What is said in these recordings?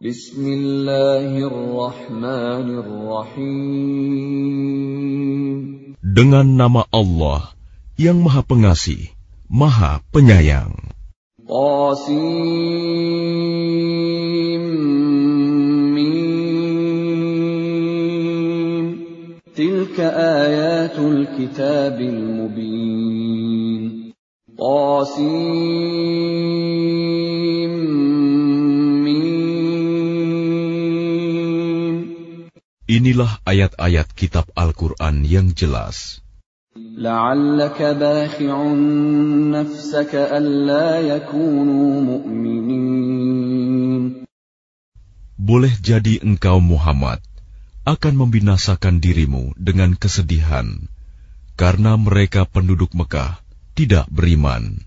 Bismillahirrahmanirrahim. Dengan nama Allah yang Maha Pengasih, Maha Penyayang. Qasim Mim. Tilka ayatul kitabil mubin. Qasim Mim. Inilah ayat-ayat kitab Al-Quran yang jelas. La'allaka bakhi'un nafsaka alla yakunu mu'minin. Boleh jadi engkau Muhammad akan membinasakan dirimu dengan kesedihan karena mereka penduduk Mekah tidak beriman.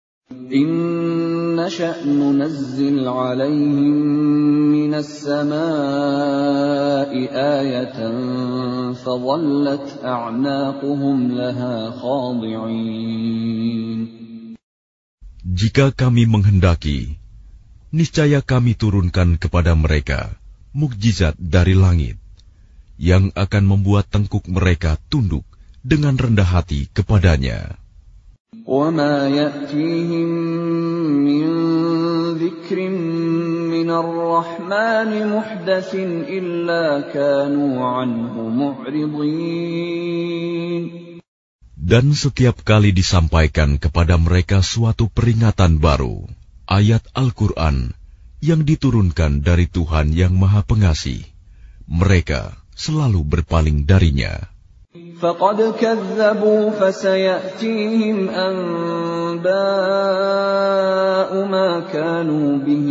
Inna sya'nu nazzil 'alaihim minas samaa'i ayatan fadhallat a'naquhum laha khadi'in. Jika kami menghendaki, niscaya kami turunkan kepada mereka mukjizat dari langit yang akan membuat tengkuk mereka tunduk dengan rendah hati kepadanya. وَمَا يَأْتِيهِمْ مِنْ ذِكْرٍ مِنَ الرَّحْمَنِ مُحْدَثٍ إِلَّا كَانُوا عَنْهُ مُعْرِضِينَ. Dan setiap kali disampaikan kepada mereka suatu peringatan baru, ayat Al-Quran yang diturunkan dari Tuhan yang Maha Pengasih, mereka selalu berpaling darinya. فَقَدْ كَذَّبُوا فَسَيَأْتِيهِمْ أَنْبَاءُ مَا كَانُوا بِهِ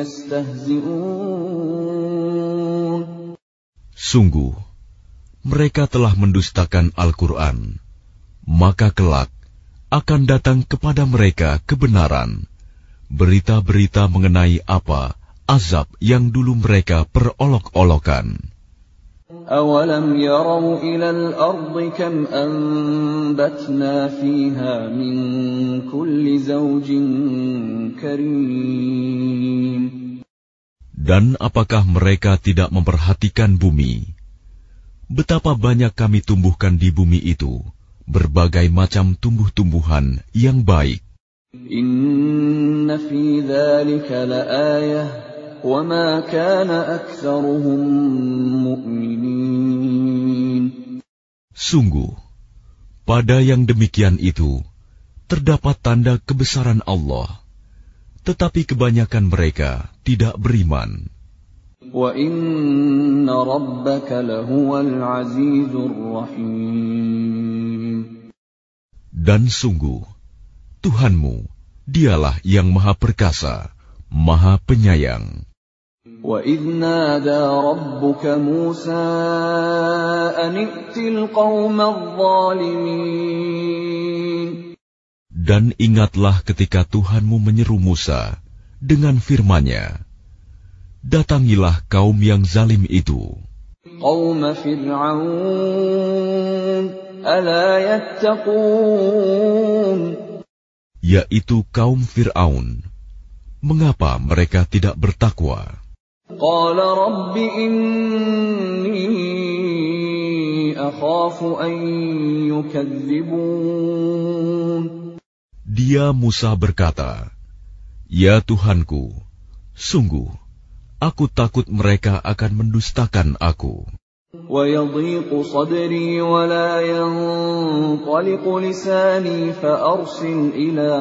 يَسْتَهْزِئُونَ. Sungguh, mereka telah mendustakan Al-Quran, maka kelak akan datang kepada mereka kebenaran, berita-berita mengenai apa azab yang dulu mereka perolok-olokan. أَوَلَمْ يَرَوْا إِلَى الْأَرْضِ كَمْ أَنبَتْنَا فِيهَا مِنْ كُلِّ زَوْجٍ كَرِيمٍ. Dan apakah mereka tidak memperhatikan bumi? Betapa banyak kami tumbuhkan di bumi itu berbagai macam tumbuh-tumbuhan yang baik. Inna fi dzalika laayah وَمَا كَانَ أَكْثَرُهُم مُؤْمِنِينَ. Sungguh, pada yang demikian itu terdapat tanda kebesaran Allah, tetapi kebanyakan mereka tidak beriman. وَإِنَّ رَبَّكَ لَهُوَ الْعَزِيزُ الرَّحِيمُ. Dan sungguh, Tuhanmu, dialah yang Maha Perkasa, Maha Penyayang. وَإِذْ نَادَى رَبُّكَ مُوسَىٰ أَنِ ائْتِ الْقَوْمَ الظَّالِمِينَ. Dan ingatlah ketika Tuhanmu menyeru Musa dengan firman-Nya, datangilah kaum yang zalim itu. قَوْمَ فِرْعَوْنَ أَلَا يَتَّقُونَ. Yaitu kaum Fir'aun. Mengapa mereka tidak bertakwa? قال رب إني أخاف أن يكذبون. Dia Musa berkata, Ya Tuhanku, sungguh, aku takut mereka akan mendustakan aku. ويضيق صدري ولا ينطلق لساني فأرسل إلى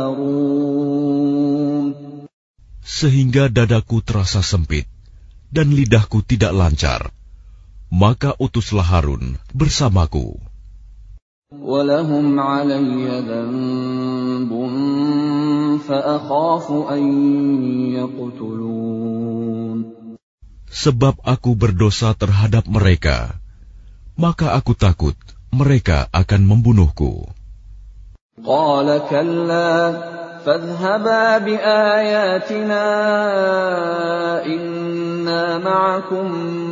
هارون. Sehingga dadaku terasa sempit dan lidahku tidak lancar, maka utuslah Harun bersamaku. وَلَهُمْ عَلَيَّ ذَنبٌ فَأَخَافُ أَن يَقْتُلُونِ. Sebab aku berdosa terhadap mereka, maka aku takut mereka akan membunuhku. قَالَ كَلَّا فَاذْهَبَا بِآيَاتِنَا إِنَّا مَعَكُمْ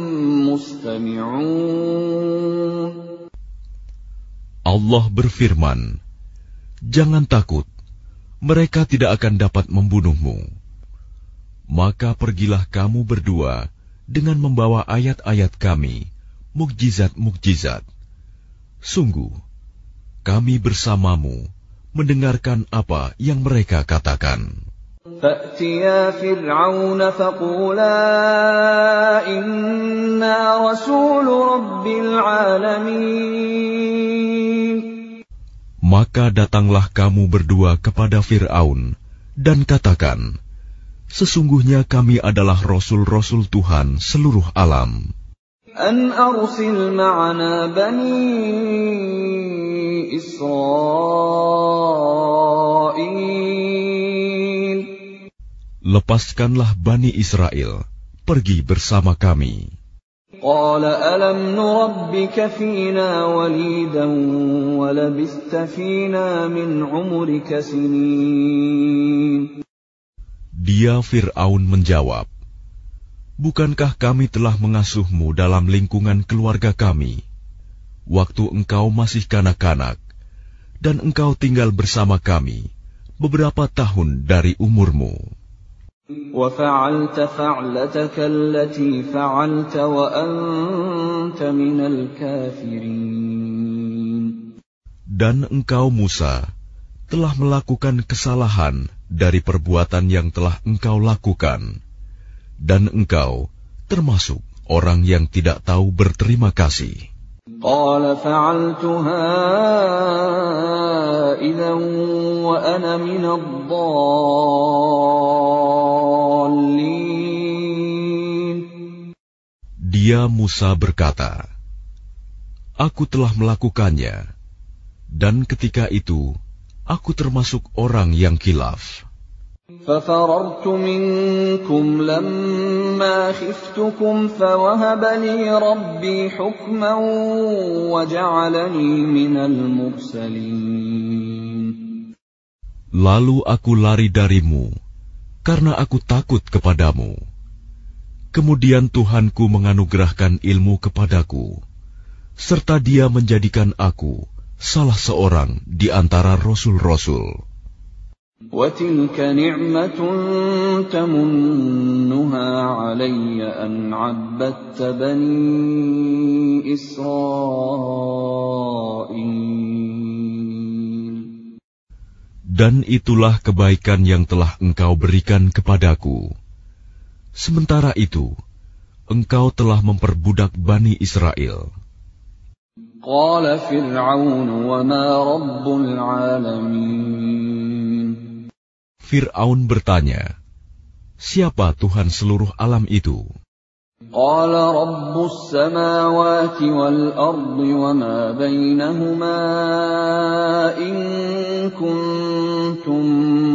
مُسْتَمِعُونَ. Allah berfirman, Jangan takut, mereka tidak akan dapat membunuhmu. Maka pergilah kamu berdua dengan membawa ayat-ayat kami, mukjizat-mukjizat. Sungguh, kami bersamamu mendengarkan apa yang mereka katakan. فَأْتِيَا فِرْعَوْنَ فَقُولَا إِنَّا رَسُولُ رَبِّ الْعَالَمِينَ. Maka datanglah kamu berdua kepada Fir'aun dan katakan, sesungguhnya kami adalah rasul-rasul Tuhan seluruh alam. أَنْ أَرْسِلْ مَعَنَا بَنِي إِسْرَائِيلَ. Lepaskanlah Bani Israel, pergi bersama kami. قَالَ أَلَمْ نُرَبِّكَ فِينَا وَلِيدًا وَلَبِثْتَ فِينَا مِنْ عُمُرِكَ سِنِينَ. Dia Fir'aun menjawab, bukankah kami telah mengasuhmu dalam lingkungan keluarga kami, waktu engkau masih kanak-kanak, dan engkau tinggal bersama kami beberapa tahun dari umurmu. وَفَعَلْتَ فَعْلَتَكَ الَّتِي فَعَلْتَ وَأَنْتَ مِنَ الْكَافِرِينَ. Dan engkau Musa telah melakukan kesalahan dari perbuatan yang telah engkau lakukan, dan engkau termasuk orang yang tidak tahu berterima kasih. قَالَ فَعَلْتُهَا إِذًا وَأَنَا مِنَ الضَّالِّينَ. Dia Musa berkata, aku telah melakukannya, dan ketika itu aku termasuk orang yang khilaf. فَفَرَرْتُ مِنكُمْ لَمَّا خِفْتُكُمْ فَوَهَبَ لِي رَبِّي حُكْمًا وَجَعَلَنِي مِنَ الْمُرْسَلِينَ. Lalu aku lari darimu, karena aku takut kepadamu. Kemudian Tuhanku menganugerahkan ilmu kepadaku, serta Dia menjadikan aku salah seorang di antara rasul-rasul. وَتِلْكَ نِعْمَةٌ تَمُنُّهَا عَلَيَّ أَنْ عَبَّدتَّ بَنِي إِسْرَائِيلَ. Dan itulah kebaikan yang telah engkau berikan kepadaku. Sementara itu, engkau telah memperbudak Bani Israel. قَالَ فِرْعَوْنُ وَمَا رَبُّ الْعَالَمِينَ. Fir'aun bertanya, siapa Tuhan seluruh alam itu? قَالَ رَبُّ السَّمَاوَاتِ وَالْأَرْضِ وَمَا بَيْنَهُمَا إِن كُنتُم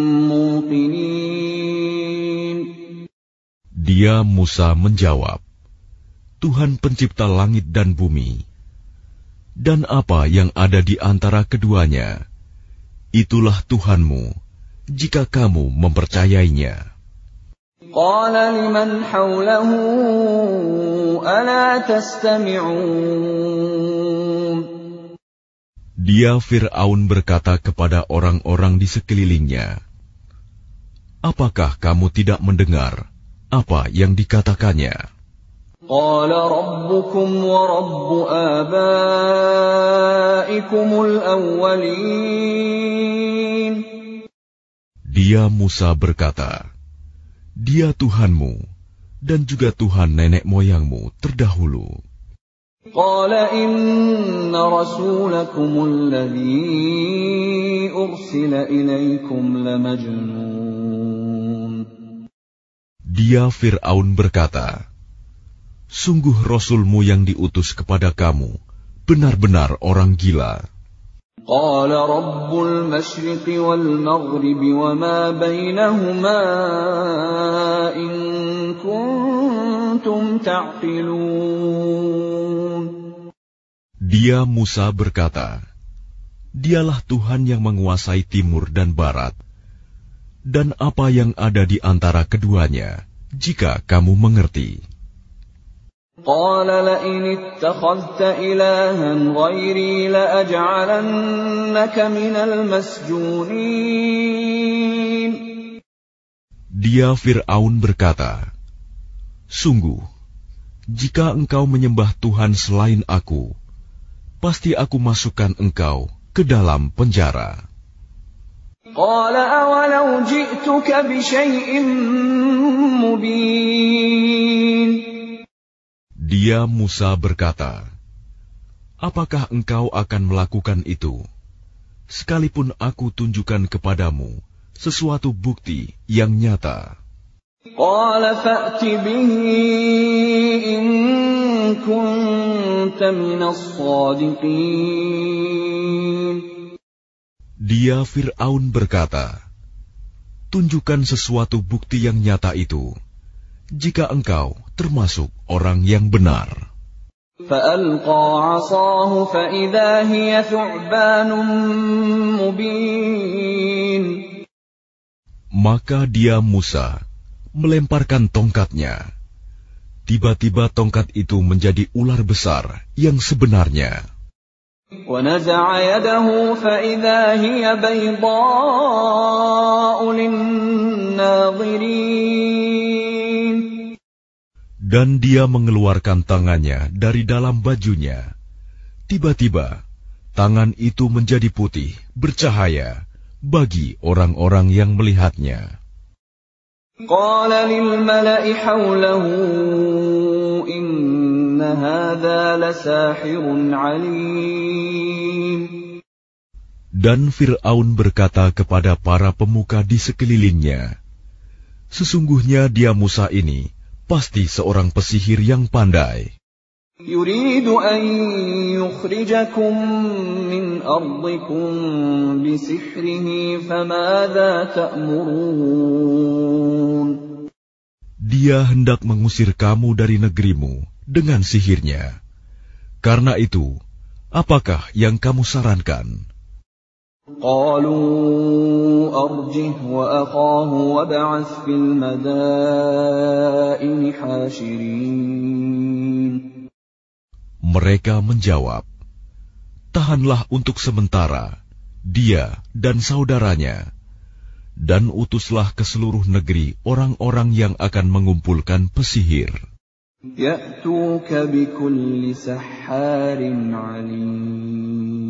مُّوقِنِينَ. Dia Musa menjawab, Tuhan pencipta langit dan bumi, dan apa yang ada di antara keduanya, itulah Tuhanmu, jika kamu mempercayainya. قَالَ لِمَنْ حَوْلَهُ أَلَا تَسْتَمِعُونَ. Dia Fir'aun berkata kepada orang-orang di sekelilingnya, apakah kamu tidak mendengar apa yang dikatakannya? قَالَ رَبُّكُمْ وَرَبُّ آبَائِكُمُ الْأَوَّلِينَ. Dia Musa berkata, Dia Tuhanmu dan juga Tuhan nenek moyangmu terdahulu. قَالَ إِنَّ رَسُولَكُمُ الَّذِي أُرْسِلَ إِلَيْكُمْ لَمَجْنُونٌ. Dia Fir'aun berkata, sungguh Rasulmu yang diutus kepada kamu benar-benar orang gila. قَالَ رَبُّ الْمَشْرِقِ وَالْمَغْرِبِ وَمَا بَيْنَهُمَا إِن كُنتُمْ تَعْقِلُونَ. Dia Musa berkata, Dialah Tuhan yang menguasai timur dan barat, dan apa yang ada di antara keduanya, jika kamu mengerti. قَالَ لَئِنِ اتَّخَذْتَ إِلَٰهًا غَيْرِي لَأَجْعَلَنَّكَ مِنَ الْمَسْجُونِينَ. Dia Fir'aun berkata, "Sungguh, jika engkau menyembah Tuhan selain aku, pasti aku masukkan engkau ke dalam penjara." قال أولو جئتك بشيء مبين. Dia Musa berkata, "Apakah engkau akan melakukan itu, sekalipun aku tunjukkan kepadamu sesuatu bukti yang nyata?" قال فأت به إن كنت من الصادقين. Dia Fir'aun berkata, "Tunjukkan sesuatu bukti yang nyata itu, jika engkau termasuk orang yang benar." فألقى عصاه فإذا هي ثعبان مبين. Maka dia Musa melemparkan tongkatnya. Tiba-tiba tongkat itu menjadi ular besar yang sebenarnya. ونزع يده فإذا هي بيضاء للناظرين. Dan dia mengeluarkan tangannya dari dalam bajunya. Tiba-tiba, tangan itu menjadi putih, bercahaya bagi orang-orang yang melihatnya. قال للملأ حوله إن هذا لساحر عليم. Dan Fir'aun berkata kepada para pemuka di sekelilingnya, "Sesungguhnya dia Musa ini pasti seorang pesihir yang pandai. يريد أن يخرجكم من أرضكم بسحره فماذا تأمرون. Dia hendak mengusir kamu dari negerimu dengan sihirnya. Karena itu, apakah yang kamu sarankan?" قالوا أرجه وأخاه وابعث في المدائن حاشرين. Mereka menjawab, "Tahanlah untuk sementara dia dan saudaranya, dan utuslah ke seluruh negeri orang-orang yang akan mengumpulkan pesihir. يأتوك بكل سحار عليم.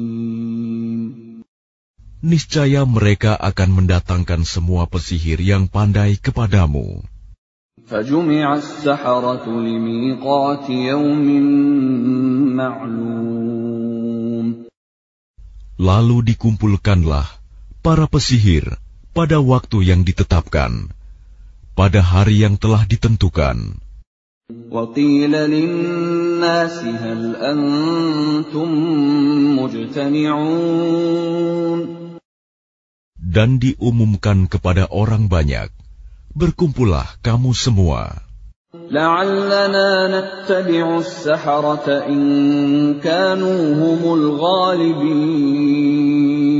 Niscaya mereka akan mendatangkan semua pesihir yang pandai kepadamu." فجمع السحرة لميقات يوم معلوم. Lalu dikumpulkanlah para pesihir pada waktu yang ditetapkan, pada hari yang telah ditentukan. وقيل للناس هل أنتم مجتمعون. Dan diumumkan kepada orang banyak, "Berkumpullah kamu semua. لعلنا نتبع السحرة إن كانوا هم الغالبين.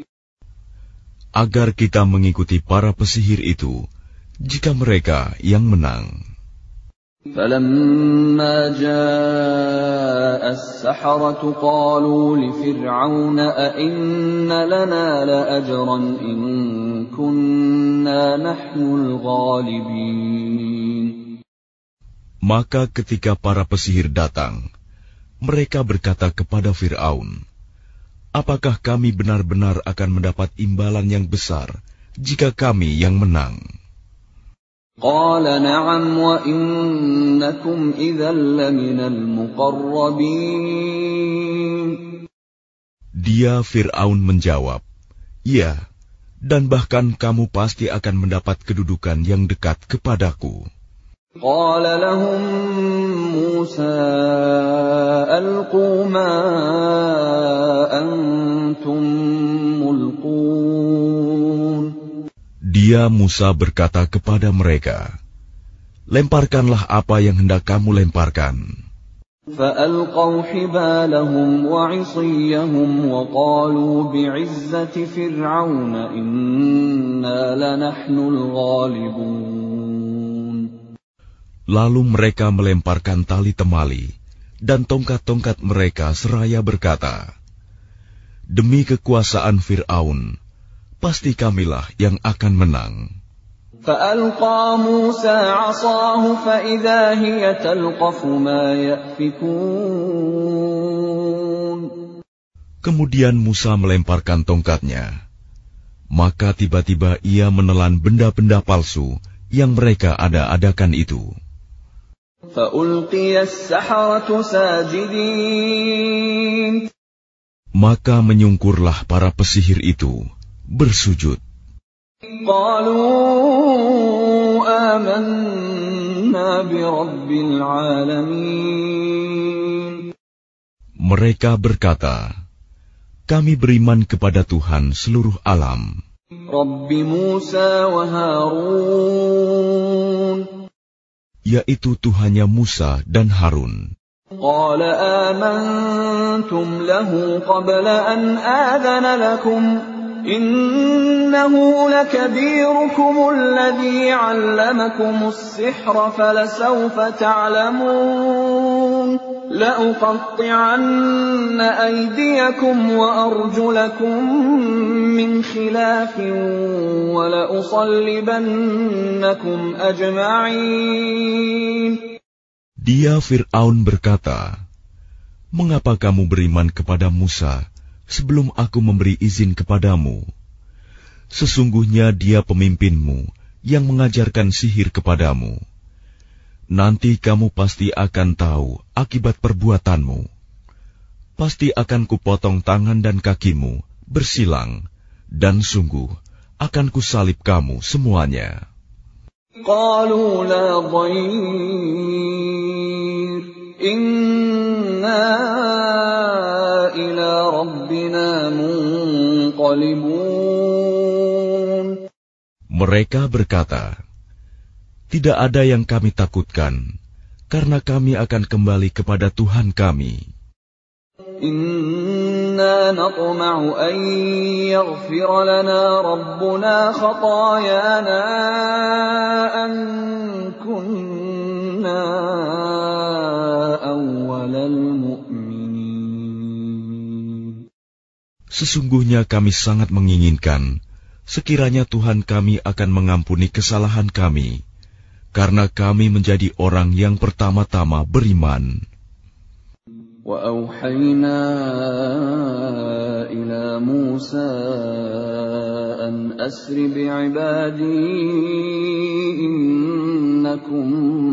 Agar kita mengikuti para pesihir itu, jika mereka yang menang." فلما جاء السحرة قالوا لفرعون أئن لنا لأجرا إن كنا نحن الغالبين. Maka ketika para pesihir datang, mereka berkata kepada Fir'aun, "Apakah kami benar-benar akan mendapat imbalan yang besar jika kami yang menang?" قال نعم وإنكم إذا لمن المقربين. Dia Fir'aun menjawab, "Ya, dan bahkan kamu pasti akan mendapat kedudukan yang dekat kepadaku." قال لهم موسى ألقوا ما أنتم ملقون. Dia Musa berkata kepada mereka, "Lemparkanlah apa yang hendak kamu lemparkan." فألقوا حبالهم وعصيهم وقالوا بعزة فرعون إنا لنحن الغالبون. Lalu mereka melemparkan tali temali dan tongkat-tongkat mereka seraya berkata, "Demi kekuasaan Fir'aun, pasti kamilah yang akan menang." فألقى موسى عصاه فإذا هي تلقف ما يأفكون. Kemudian Musa melemparkan tongkatnya. Maka tiba-tiba ia menelan benda-benda palsu yang mereka ada-adakan itu. فألقي السحرة ساجدين. Maka menyungkurlah para pesihir itu, bersujud. قالوا آمنا برب العالمين. Mereka berkata, kami beriman kepada Tuhan seluruh alam, رب موسى وهارون. yaitu Tuhannya Musa dan Harun. قال آمنتم له قبل أن آذن لكم إنه لكبيركم الذي علمكم السحر فلسوف تعلمون لأقطعن أيديكم وأرجلكم من خلاف ولأصلبنكم أجمعين. Dia Fir'aun berkata, mengapa kamu beriman kepada Musa sebelum aku memberi izin kepadamu? Sesungguhnya dia pemimpinmu yang mengajarkan sihir kepadamu. Nanti kamu pasti akan tahu akibat perbuatanmu. Pasti akan kupotong tangan dan kakimu bersilang, dan sungguh akan kusalib kamu semuanya. قالوا لا ضير إنا إلى ربنا منقلبون. Mereka berkata, tidak ada yang kami takutkan, karena kami akan kembali kepada Tuhan kami. إنا نطمع أن يغفر لنا ربنا خطايانا أن كنا أول المؤمنين. Sesungguhnya kami sangat menginginkan sekiranya Tuhan kami akan mengampuni kesalahan kami, karena kami menjadi orang yang pertama-tama beriman. وأوحينا إلى موسى أن أسر بعبادي إنكم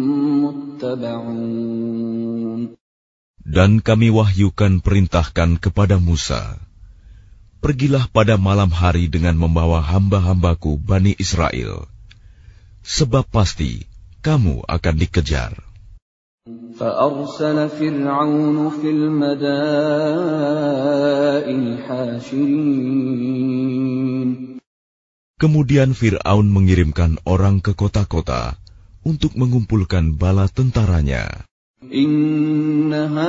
متبعون. Dan kami wahyukan perintahkan kepada Musa, pergilah pada malam hari dengan membawa hamba-hambaku Bani Israel, sebab pasti kamu akan dikejar. فأرسل فرعون في المدائن حاشرين. Kemudian Fir'aun mengirimkan orang ke kota-kota untuk mengumpulkan bala tentaranya. إن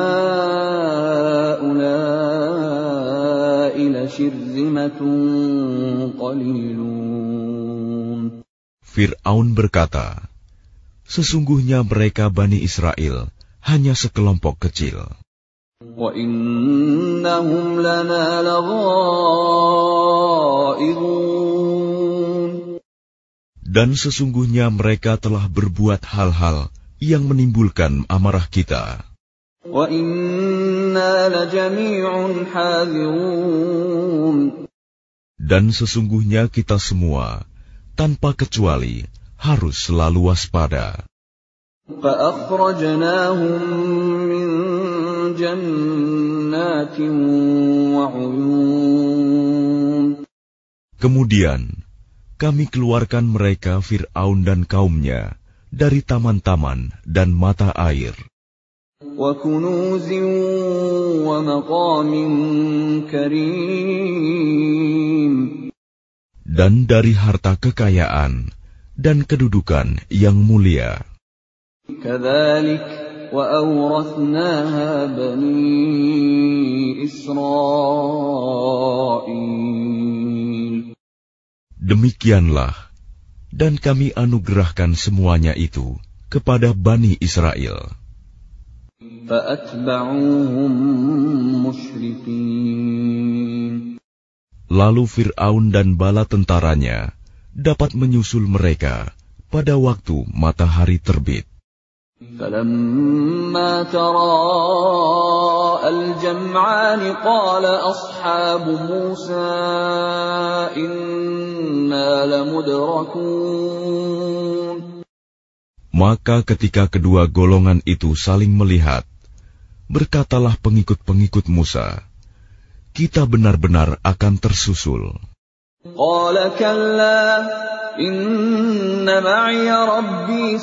هؤلاء لشرذمة قليلون. Fir'aun berkata, sesungguhnya mereka Bani Israel hanya sekelompok kecil. وَإِنَّهُمْ لَنَا لَغَائِظُونَ. Dan sesungguhnya mereka telah berbuat hal-hal yang menimbulkan amarah kita. وَإِنَّا لَجَمِيعٌ حَاذِرُونَ. Dan sesungguhnya kita semua, tanpa kecuali, harus selalu waspada. فَأَخْرَجْنَاهُمْ مِنْ جَنَّاتٍ وَعُيُونٍ. Kemudian, kami keluarkan mereka Fir'aun dan kaumnya dari taman-taman dan mata air. وَكُنُوزٍ وَمَقَامٍ كَرِيمٍ. Dan dari harta kekayaan dan kedudukan yang mulia. كَذَلِكَ وَأَوْرَثْنَاهَا بَنِي إِسْرَائِيلَ. Demikianlah, dan kami anugerahkan semuanya itu kepada Bani Israel. فَأَتْبَعُوهُمْ مُشْرِقِينَ. Lalu Fir'aun dan bala tentaranya dapat menyusul mereka pada waktu matahari terbit. فَلَمَّا تَرَاءَى الْجَمْعَانِ قَالَ أَصْحَابُ مُوسَى إِنَّا لَمُدْرَكُونَ. Maka ketika kedua golongan itu saling melihat, berkatalah pengikut-pengikut Musa, kita benar-benar akan tersusul. Qala kalla inna ma'iya rabbi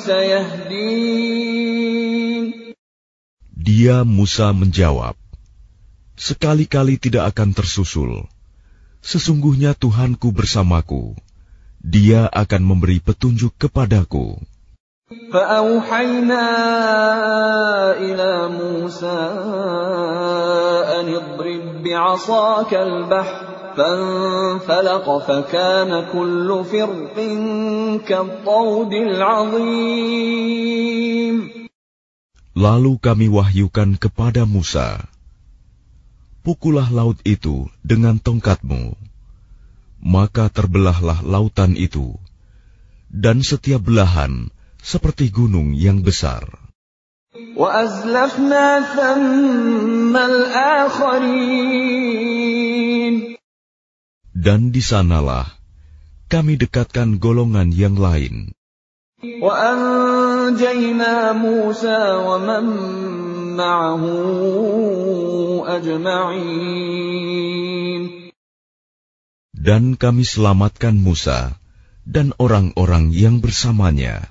sayahdin. Dia Musa menjawab, sekali-kali tidak akan tersusul. Sesungguhnya Tuhanku bersamaku, Dia akan memberi petunjuk kepadaku. فأوحينا إلى موسى أن اضرب بعصاك البحر فانفلق فكان كل فرق كالطود العظيم. Lalu kami wahyukan kepada Musa, pukullah laut itu dengan tongkatmu, maka terbelahlah lautan itu, dan setiap belahan seperti gunung yang besar. وَأَزْلَفْنَا ثَمَّ الْآخَرِينَ. Dan di sanalah kami dekatkan golongan yang lain. وَأَنْجَيْنَا مُوسَى وَمَنْ مَعَهُ أَجْمَعِينَ. Dan kami selamatkan Musa dan orang-orang yang bersamanya.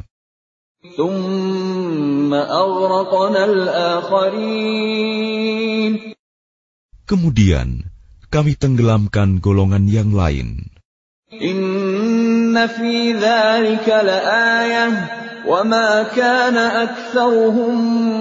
ثُمَّ أَغْرَقْنَا الْآخَرِينَ. Kemudian kami tenggelamkan golongan yang lain. إِنَّ فِي ذَلِكَ لَآيَةً وَمَا كَانَ أَكْثَرُهُم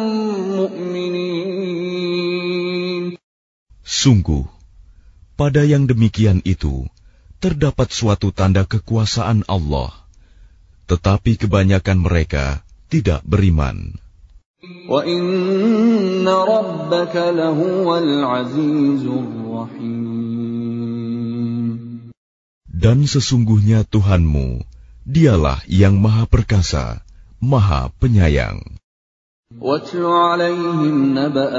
مُؤْمِنِينَ. Sungguh, pada yang demikian itu terdapat suatu tanda kekuasaan Allah, tetapi kebanyakan mereka tidak beriman. وَإِنَّ رَبَّكَ لَهُوَ الْعَزِيزُ الرَّحِيمُ. Dan sesungguhnya Tuhanmu, Dialah yang Maha Perkasa, Maha Penyayang. وَاتْلُ عَلَيْهِمْ نَبَأَ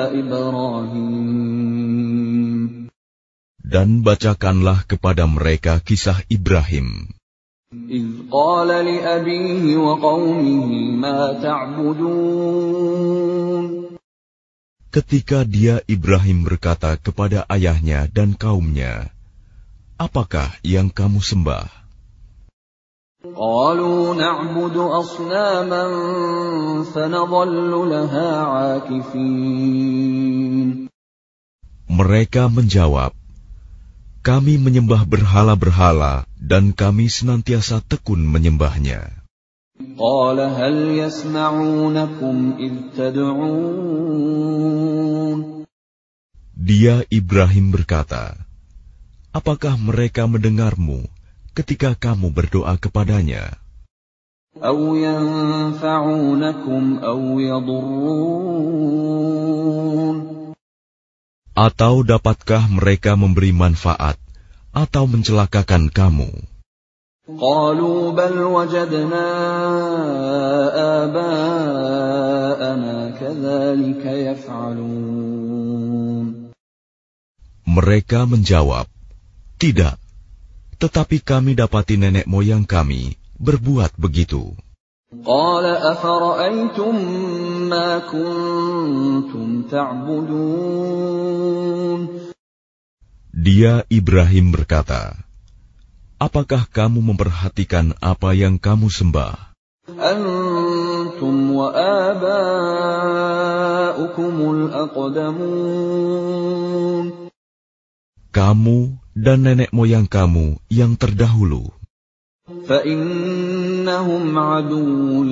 إِبْرَاهِيمَ. Dan bacakanlah kepada mereka kisah Ibrahim. إِذْ قَالَ لِأَبِيهِ وَقَوْمِهِ مَا تَعْبُدُونَ. Ketika dia Ibrahim berkata kepada ayahnya dan kaumnya, apakah yang kamu sembah? قَالُوا نَعْبُدُ أَصْنَامًا فَنَظَلُّ لَهَا عَاكِفِينَ. Mereka menjawab, kami menyembah berhala-berhala dan kami senantiasa tekun menyembahnya. قَالَ هَلْ يَسْمَعُونَكُمْ إِذْ تَدْعُونَ. Dia Ibrahim berkata, apakah mereka mendengarmu ketika kamu berdoa kepadanya? أَوْ يَنفَعُونَكُمْ أَوْ يَضُرُّونَ. Atau dapatkah mereka memberi manfaat atau mencelakakan kamu? قَالُوا بَلْ وَجَدْنَا آبَاءَنَا كَذَلِكَ يَفْعَلُونَ. Mereka menjawab, tidak, tetapi kami dapati nenek moyang kami berbuat begitu. قَالَ أَفَرَأَيْتُمْ مَا كُنْتُمْ تَعْبُدُونَ. Dia Ibrahim berkata, apakah kamu memperhatikan apa yang kamu sembah? أَنْتُمْ وَآبَاؤُكُمُ الْأَقْدَمُونَ. Kamu dan nenek moyang kamu yang terdahulu. فَإِنَّهُمْ عَدُوٌّ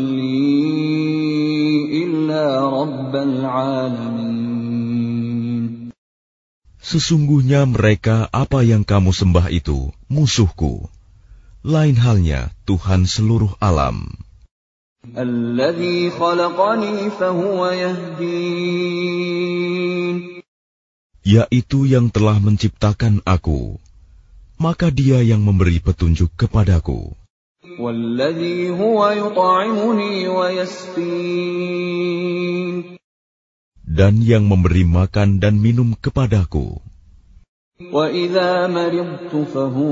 لِّي إِلَّا رَبَّ الْعَالَمِينَ. Sesungguhnya mereka apa yang kamu sembah itu musuhku, lain halnya Tuhan seluruh alam. الَّذِي خَلَقَنِي فَهُوَ يَهْدِينِ. Yaitu yang telah menciptakan aku, maka Dia yang memberi petunjuk kepadaku. والذي هو يطعمني ويسقين. Dan yang memberi makan dan minum kepadaku. وإذا مرضت فهو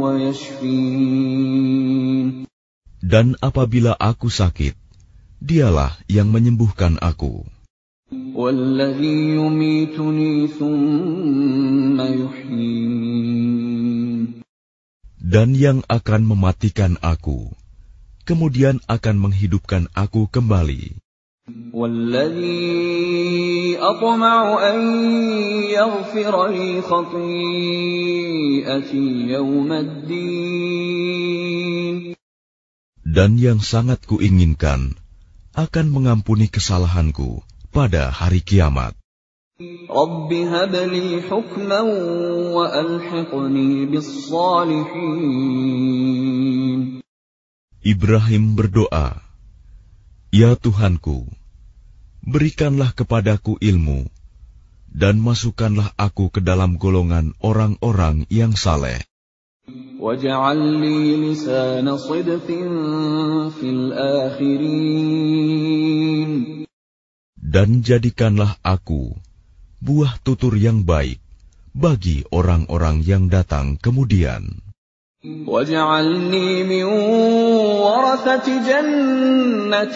يشفين. Dan apabila aku sakit, dialah yang menyembuhkan aku. والذي يميتني ثم يحيين. Dan yang akan mematikan aku, kemudian akan menghidupkan aku kembali. والذي أطمع أن يغفر لي خطيئتي يوم الدين. Dan yang sangat kuinginkan akan mengampuni kesalahanku pada hari kiamat. رب هب لي حكما وألحقني بالصالحين. Ibrahim berdoa, "Ya Tuhanku, berikanlah kepadaku ilmu, dan masukkanlah aku ke dalam golongan orang-orang yang saleh. وَاجْعَلْ لِي لِسَانَ صِدْقٍ فِي الْآخِرِينَ. Dan jadikanlah aku buah tutur yang baik bagi orang-orang yang datang kemudian. وَاجْعَلْنِي مِنْ وَرَثَةِ جَنَّةِ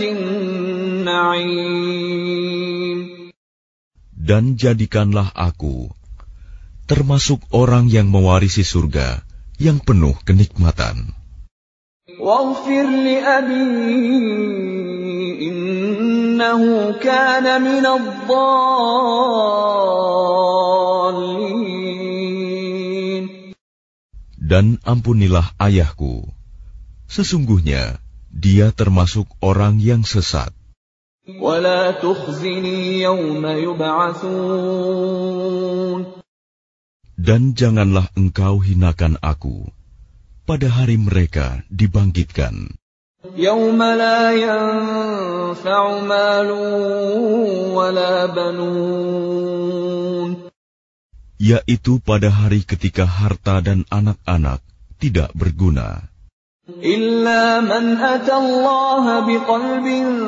النَّعِيمِ. Dan jadikanlah aku termasuk orang yang mewarisi surga yang penuh kenikmatan. وَاغْفِرْ لِأَبِي إِنَّهُ كَانَ مِنَ الضَّالِّينَ. Dan ampunilah ayahku, sesungguhnya dia termasuk orang yang sesat. وَلَا تُخْزِنِي يَوْمَ يُبْعَثُونَ. Dan janganlah engkau hinakan aku pada hari mereka dibangkitkan. يَوْمَ لَا يَنْفَعُ مَالٌ وَلَا بَنُونَ. Yaitu pada hari ketika harta dan anak-anak tidak berguna. إِلَّا مَنْ أَتَى اللَّهَ بِقَلْبٍ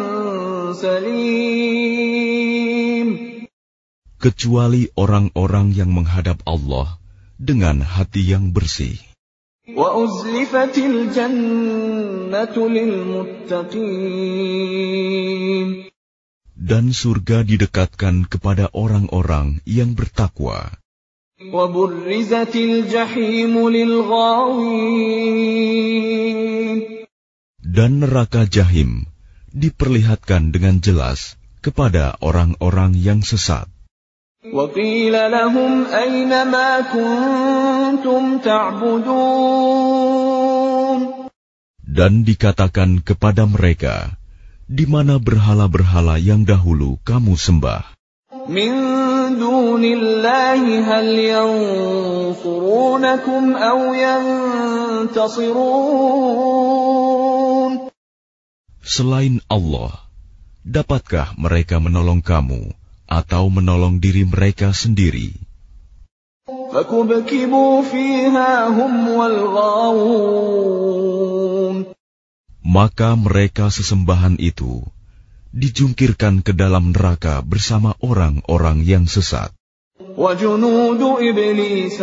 سَلِيمٍ. Kecuali orang-orang yang menghadap Allah dengan hati yang bersih. وَأُزْلِفَتِ الْجَنَّةُ لِلْمُتَّقِينَ. Dan surga didekatkan kepada orang-orang yang bertakwa. وَبُرِّزَتِ الْجَحِيمُ لِلْغَاوِينَ. Dan neraka Jahim diperlihatkan dengan jelas kepada orang-orang yang sesat. وَقِيلَ لَهُمْ أَيْنَ مَا كُنْتُمْ تَعْبُدُونَ. Dan dikatakan kepada mereka, di mana berhala-berhala yang dahulu kamu sembah? مِنْ دُونِ اللَّهِ هَلْ يَنْصُرُونَكُمْ أَوْ يَنْتَصِرُونَ. Selain Allah, dapatkah mereka menolong kamu atau menolong diri mereka sendiri? فَكُبْكِبُوا فِيهَا هُمْ وَالْغَاوُونَ. Maka mereka sesembahan itu dijungkirkan ke dalam neraka bersama orang-orang yang sesat. وَجُنُودُ إِبْلِيسَ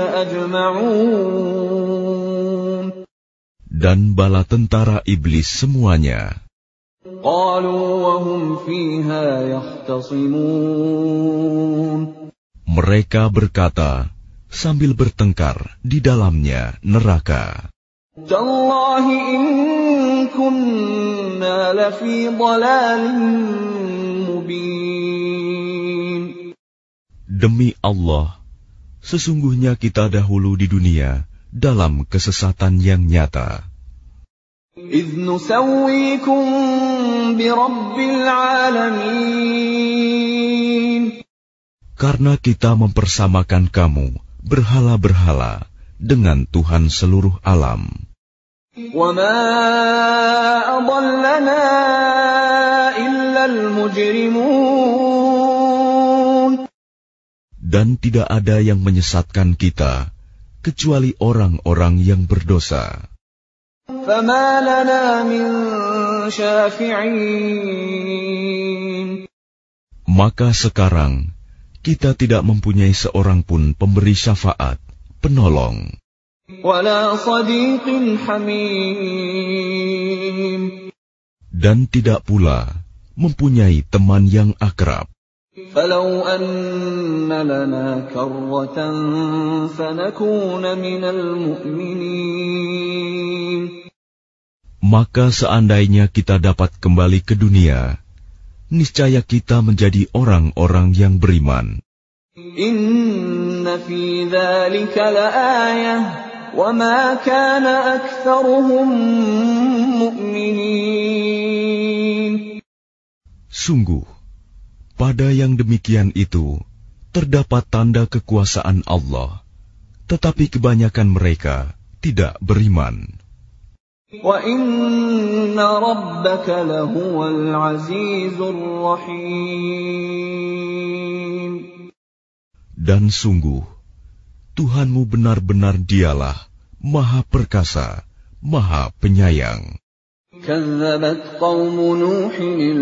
أَجْمَعُونَ. Dan bala tentara iblis semuanya. قَالُوا وَهُمْ فِيهَا يَخْتَصِمُونَ. Mereka berkata sambil bertengkar di dalamnya neraka. تَاللَّهِ إِن كُنَّا لَفِي ضَلَالٍ مُبِينٍ. Demi Allah, sesungguhnya kita dahulu di dunia dalam kesesatan yang nyata. إِذْ نُسَوِّيكُم بِرَبِّ الْعَالَمِينَ. Karena kita mempersamakan kamu berhala-berhala dengan Tuhan seluruh alam. وَمَا أَضَلَّنَا إِلَّا الْمُجْرِمُونَ. Dan tidak ada yang menyesatkan kita kecuali orang-orang yang berdosa. فما لنا من شافعين. Maka sekarang kita tidak mempunyai seorang pun pemberi syafaat, penolong. ولا صديق حميم. Dan tidak pula mempunyai teman yang akrab. فلو أن لنا كرة فنكون من المؤمنين. Maka seandainya kita dapat kembali ke dunia, niscaya kita menjadi orang-orang yang beriman. إن في ذلك لآية وما كان أكثرهم مؤمنين. Sungguh, pada yang demikian itu terdapat tanda kekuasaan Allah, tetapi kebanyakan mereka tidak beriman. وَإِنَّ رَبَّكَ لَهُوَ الْعَزِيزُ الرَّحِيمُ. Dan sungguh, Tuhanmu benar-benar Dialah Maha Perkasa, Maha Penyayang. كَذَّبَتْ قَوْمُ نُوحٍ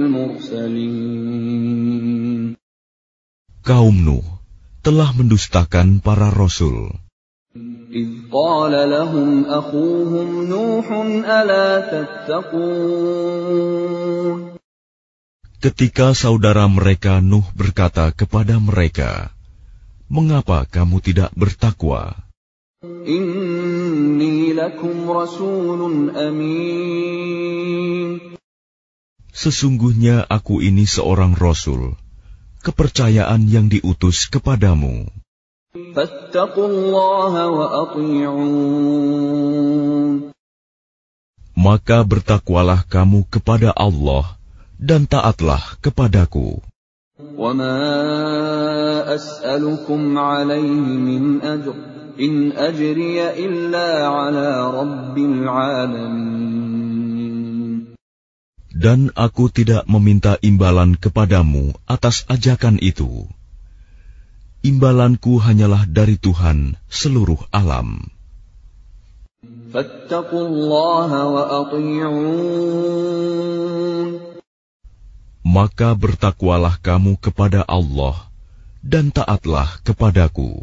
الْمُرْسَلِينَ. Kaum Nuh telah mendustakan para rasul. إِذْ قَالَ لَهُمْ أَخُوهُمْ نُوحٌ أَلَا تَتَّقُونَ. Ketika saudara mereka Nuh berkata kepada mereka, "Mengapa kamu tidak bertakwa? إِنِّي لَكُمْ رَسُولٌ أَمِينٌ. Sesungguhnya aku ini seorang rasul, kepercayaan yang diutus kepadamu. فَاتَّقُوا اللَّهَ وَأَطِيعُونِ. Maka bertakwalah kamu kepada Allah dan taatlah kepadaku. وَمَا أَسْأَلُكُمْ عَلَيْهِ مِنْ أَجْرٍ إِنْ أَجْرِيَ إِلَّا عَلَى رَبِّ الْعَالَمِينَ. Dan aku tidak meminta imbalan kepadamu atas ajakan itu. Imbalanku hanyalah dari Tuhan seluruh alam. فَاتَّقُوا اللَّهَ وَأَطِيعُونِ. Maka bertakwalah kamu kepada Allah dan taatlah kepadaku.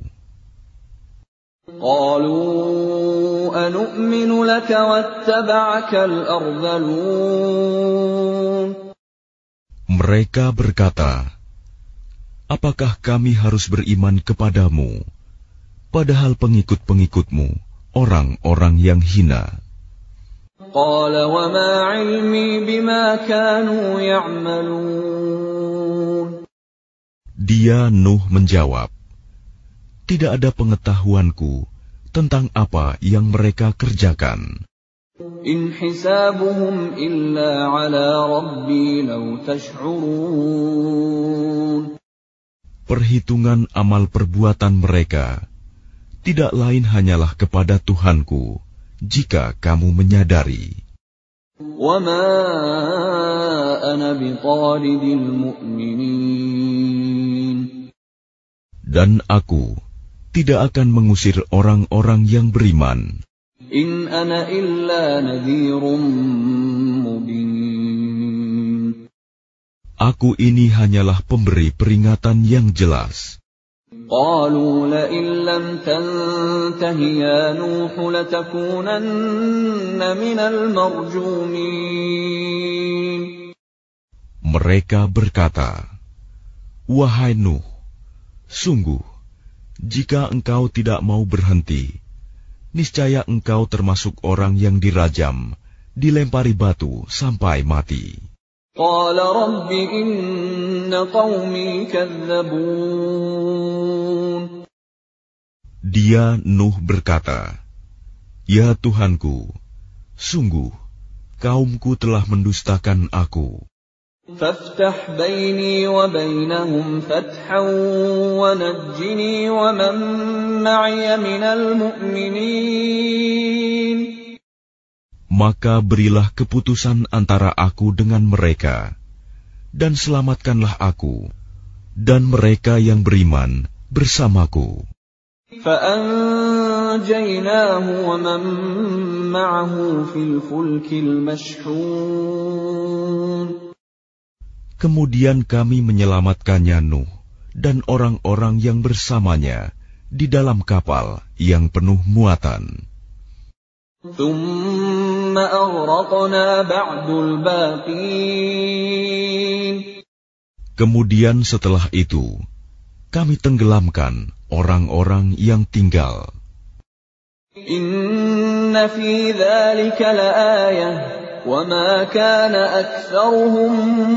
قَالُوا أَنُؤْمِنُ لَكَ وَاتَّبَعَكَ الْأَرْذَلُونَ. Mereka berkata, "Apakah kami harus beriman kepadamu, padahal pengikut-pengikutmu orang-orang yang hina?" قَالَ وَمَا عِلْمِي بِمَا كَانُوا يَعْمَلُونَ. Dia Nuh menjawab, "Tidak ada pengetahuanku tentang apa yang mereka kerjakan. إِنْ حِسَابُهُمْ إِلَّا عَلَى رَبِّي لَوْ تَشْعُرُونَ. Perhitungan amal perbuatan mereka tidak lain hanyalah kepada Tuhanku, jika kamu menyadari. وَمَا أَنَا بِطَارِدِ الْمُؤْمِنِينَ. Dan aku tidak akan mengusir orang-orang yang beriman. إِنْ أَنَا إِلَّا نَذِيرٌ مُبِينٌ. Aku ini hanyalah pemberi peringatan yang jelas. قَالُوا لَئِن لَّمْ تَنْتَهِ يَا نُوحُ لَتَكُونَنَّ مِنَ الْمَرْجُومِينَ. Mereka berkata, "Wahai Nuh, sungguh, jika engkau tidak mau berhenti, niscaya engkau termasuk orang yang dirajam, dilempari batu sampai mati." قَالَ رَبِّ إِنَّ قَوْمِي كَذَّبُونِ. Dia Nuh berkata, "Ya Tuhanku, sungguh kaumku telah mendustakan aku. فَافْتَحْ بَيْنِي وَبَيْنَهُمْ فَتْحًا وَنَجِّنِي وَمَن مَّعِيَ مِنَ الْمُؤْمِنِينَ. Maka berilah keputusan antara aku dengan mereka, dan selamatkanlah aku dan mereka yang beriman bersamaku." فَأَنجَيْنَاهُ وَأَنْجَيْنَاهُ وَمَنْ مَعَهُ فِي الْفُلْكِ الْمَشْحُونِ. Kemudian kami menyelamatkannya Nuh dan orang-orang yang bersamanya di dalam kapal yang penuh muatan. ثُمَّ أَغْرَقْنَا بَعْدُ الْبَاقِينَ. Kemudian setelah itu, kami tenggelamkan orang-orang yang tinggal. Inna fi dzalika laayah wa ma kana aktsaruhum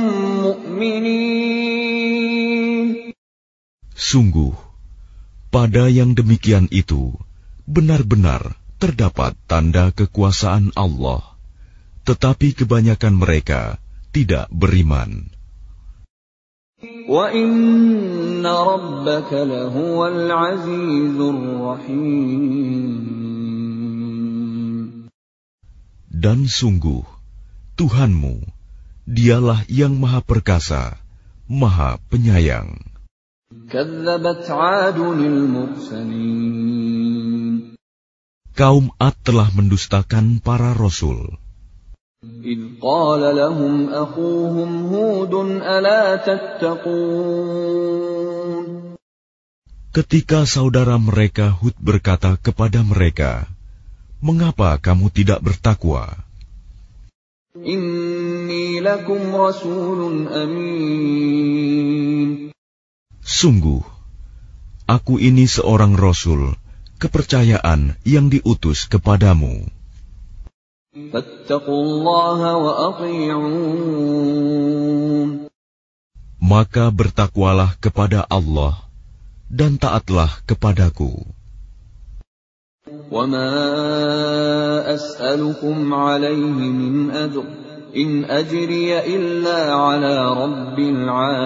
mu'minin. Sungguh, pada yang demikian itu benar-benar terdapat tanda kekuasaan Allah, tetapi kebanyakan mereka tidak beriman. Wa inna rabbaka lahuwal azizur rahim. Dan sungguh, Tuhanmu, dialah yang maha perkasa, maha penyayang. Kadzabat 'adunil mursalin. Kaum Ad telah mendustakan para rasul. إِذْ قَالَ لَهُمْ أَخُوهُمْ هُودٌ أَلَا تَتَّقُونَ. Ketika saudara mereka Hud berkata kepada mereka, "Mengapa kamu tidak bertakwa? Inni lakum rasulun amin. Sungguh, aku ini seorang rasul, kepercayaan yang diutus kepadamu. Fattaqullaha wa athi'un. Maka bertakwalah kepada Allah dan taatlah kepadaku. Wa ma as'alukum 'alaihi min ajr, in ajriya illa 'ala rabbil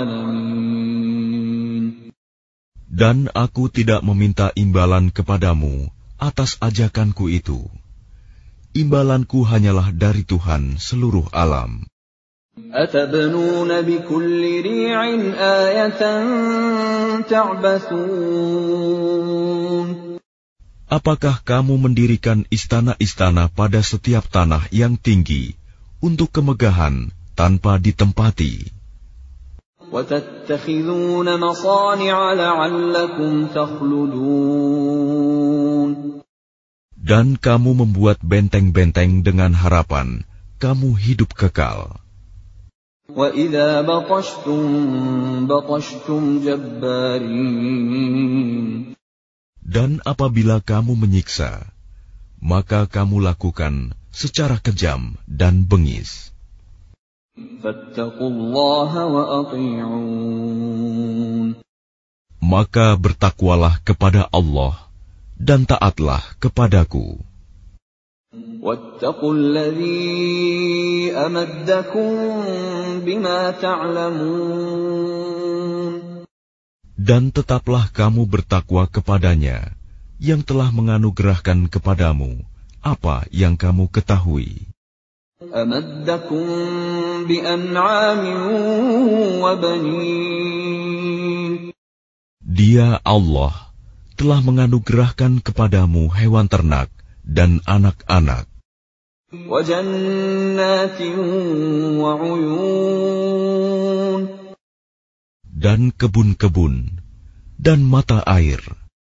'alamin. Dan aku tidak meminta imbalan kepadamu atas ajakanku itu. Imbalanku hanyalah dari Tuhan seluruh alam. Atabnuna bikulli ri'in ayatan ta'bathun. Apakah kamu mendirikan istana-istana pada setiap tanah yang tinggi untuk kemegahan tanpa ditempati? Wa tattakhidhuna masani'a la'allakum takhludun. Dan kamu membuat benteng-benteng dengan harapan kamu hidup kekal. Wa idza batashtum jabbarin. Dan apabila kamu menyiksa, maka kamu lakukan secara kejam dan bengis. Fattaqullaha wa athi'un. Maka bertakwalah kepada Allah dan taatlah kepadaku. Wattaqulladzi amaddakum bima ta'lamun. Dan tetaplah kamu bertakwa kepadanya yang telah menganugerahkan kepadamu apa yang kamu ketahui. Amaddakum bi an'amin wa banin. Dia Allah telah menganugerahkan kepadamu hewan ternak dan anak-anak. Wa jannatin wa 'uyun. Dan kebun-kebun dan mata air.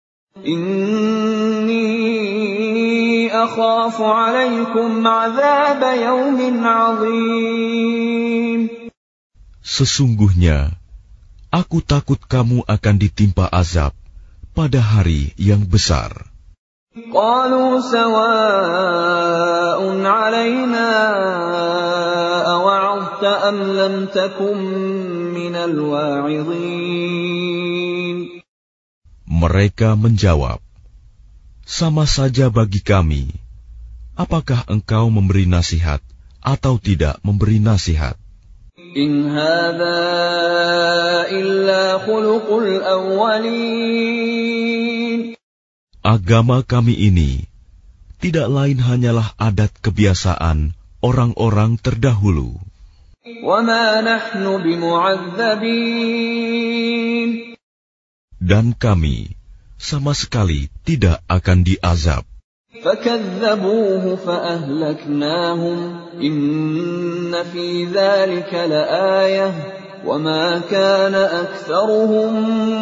Inni akhafu 'alaikum 'adzab yaumin 'adzim. Sesungguhnya aku takut kamu akan ditimpa azab pada hari yang besar. Qalu sawa'un 'alaina awa'adta am lam takum minal wa'idhin. Mereka menjawab, sama saja bagi kami, apakah engkau memberi nasihat atau tidak memberi nasihat. In hadza illa khuluqul awwalin. Agama kami ini tidak lain hanyalah adat kebiasaan orang-orang terdahulu. Wa ma nahnu bimu'adzabin. Dan kami sama sekali tidak akan diazab. فَكَذَّبُوهُ فَأَهْلَكْنَاهُمْ إِنَّ فِي ذَلِكَ لَآيَةً وَمَا كَانَ أَكْثَرُهُم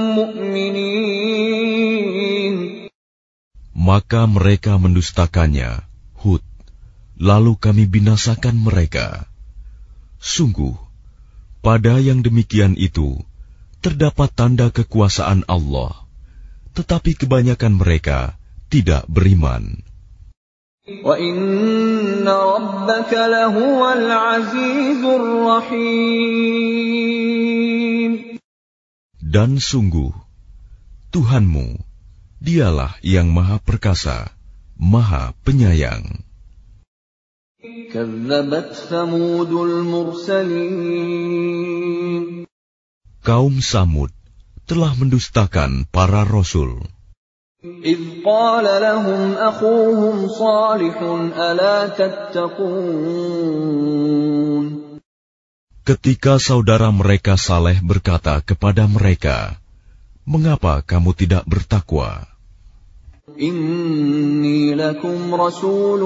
مُؤْمِنِينَ. Maka mereka mendustakannya, Hud, lalu kami binasakan mereka. Sungguh, pada yang demikian itu terdapat tanda kekuasaan Allah, tetapi kebanyakan mereka tidak beriman. وَإِنَّ رَبَّكَ لَهُوَ الْعَزِيزُ الرَّحِيمُ. Dan sungguh, Tuhanmu, Dialah yang Maha Perkasa, Maha Penyayang. كَذَّبَتْ ثَمُودُ الْمُرْسَلِينَ. Kaum Samud telah mendustakan para rasul. إِذْ قَالَ لَهُمْ أَخُوهُمْ صَالِحٌ أَلَا تَتَّقُونَ. Ketika saudara mereka Saleh berkata kepada mereka, "Mengapa kamu tidak bertakwa?" إِنِّي لَكُمْ رَسُولٌ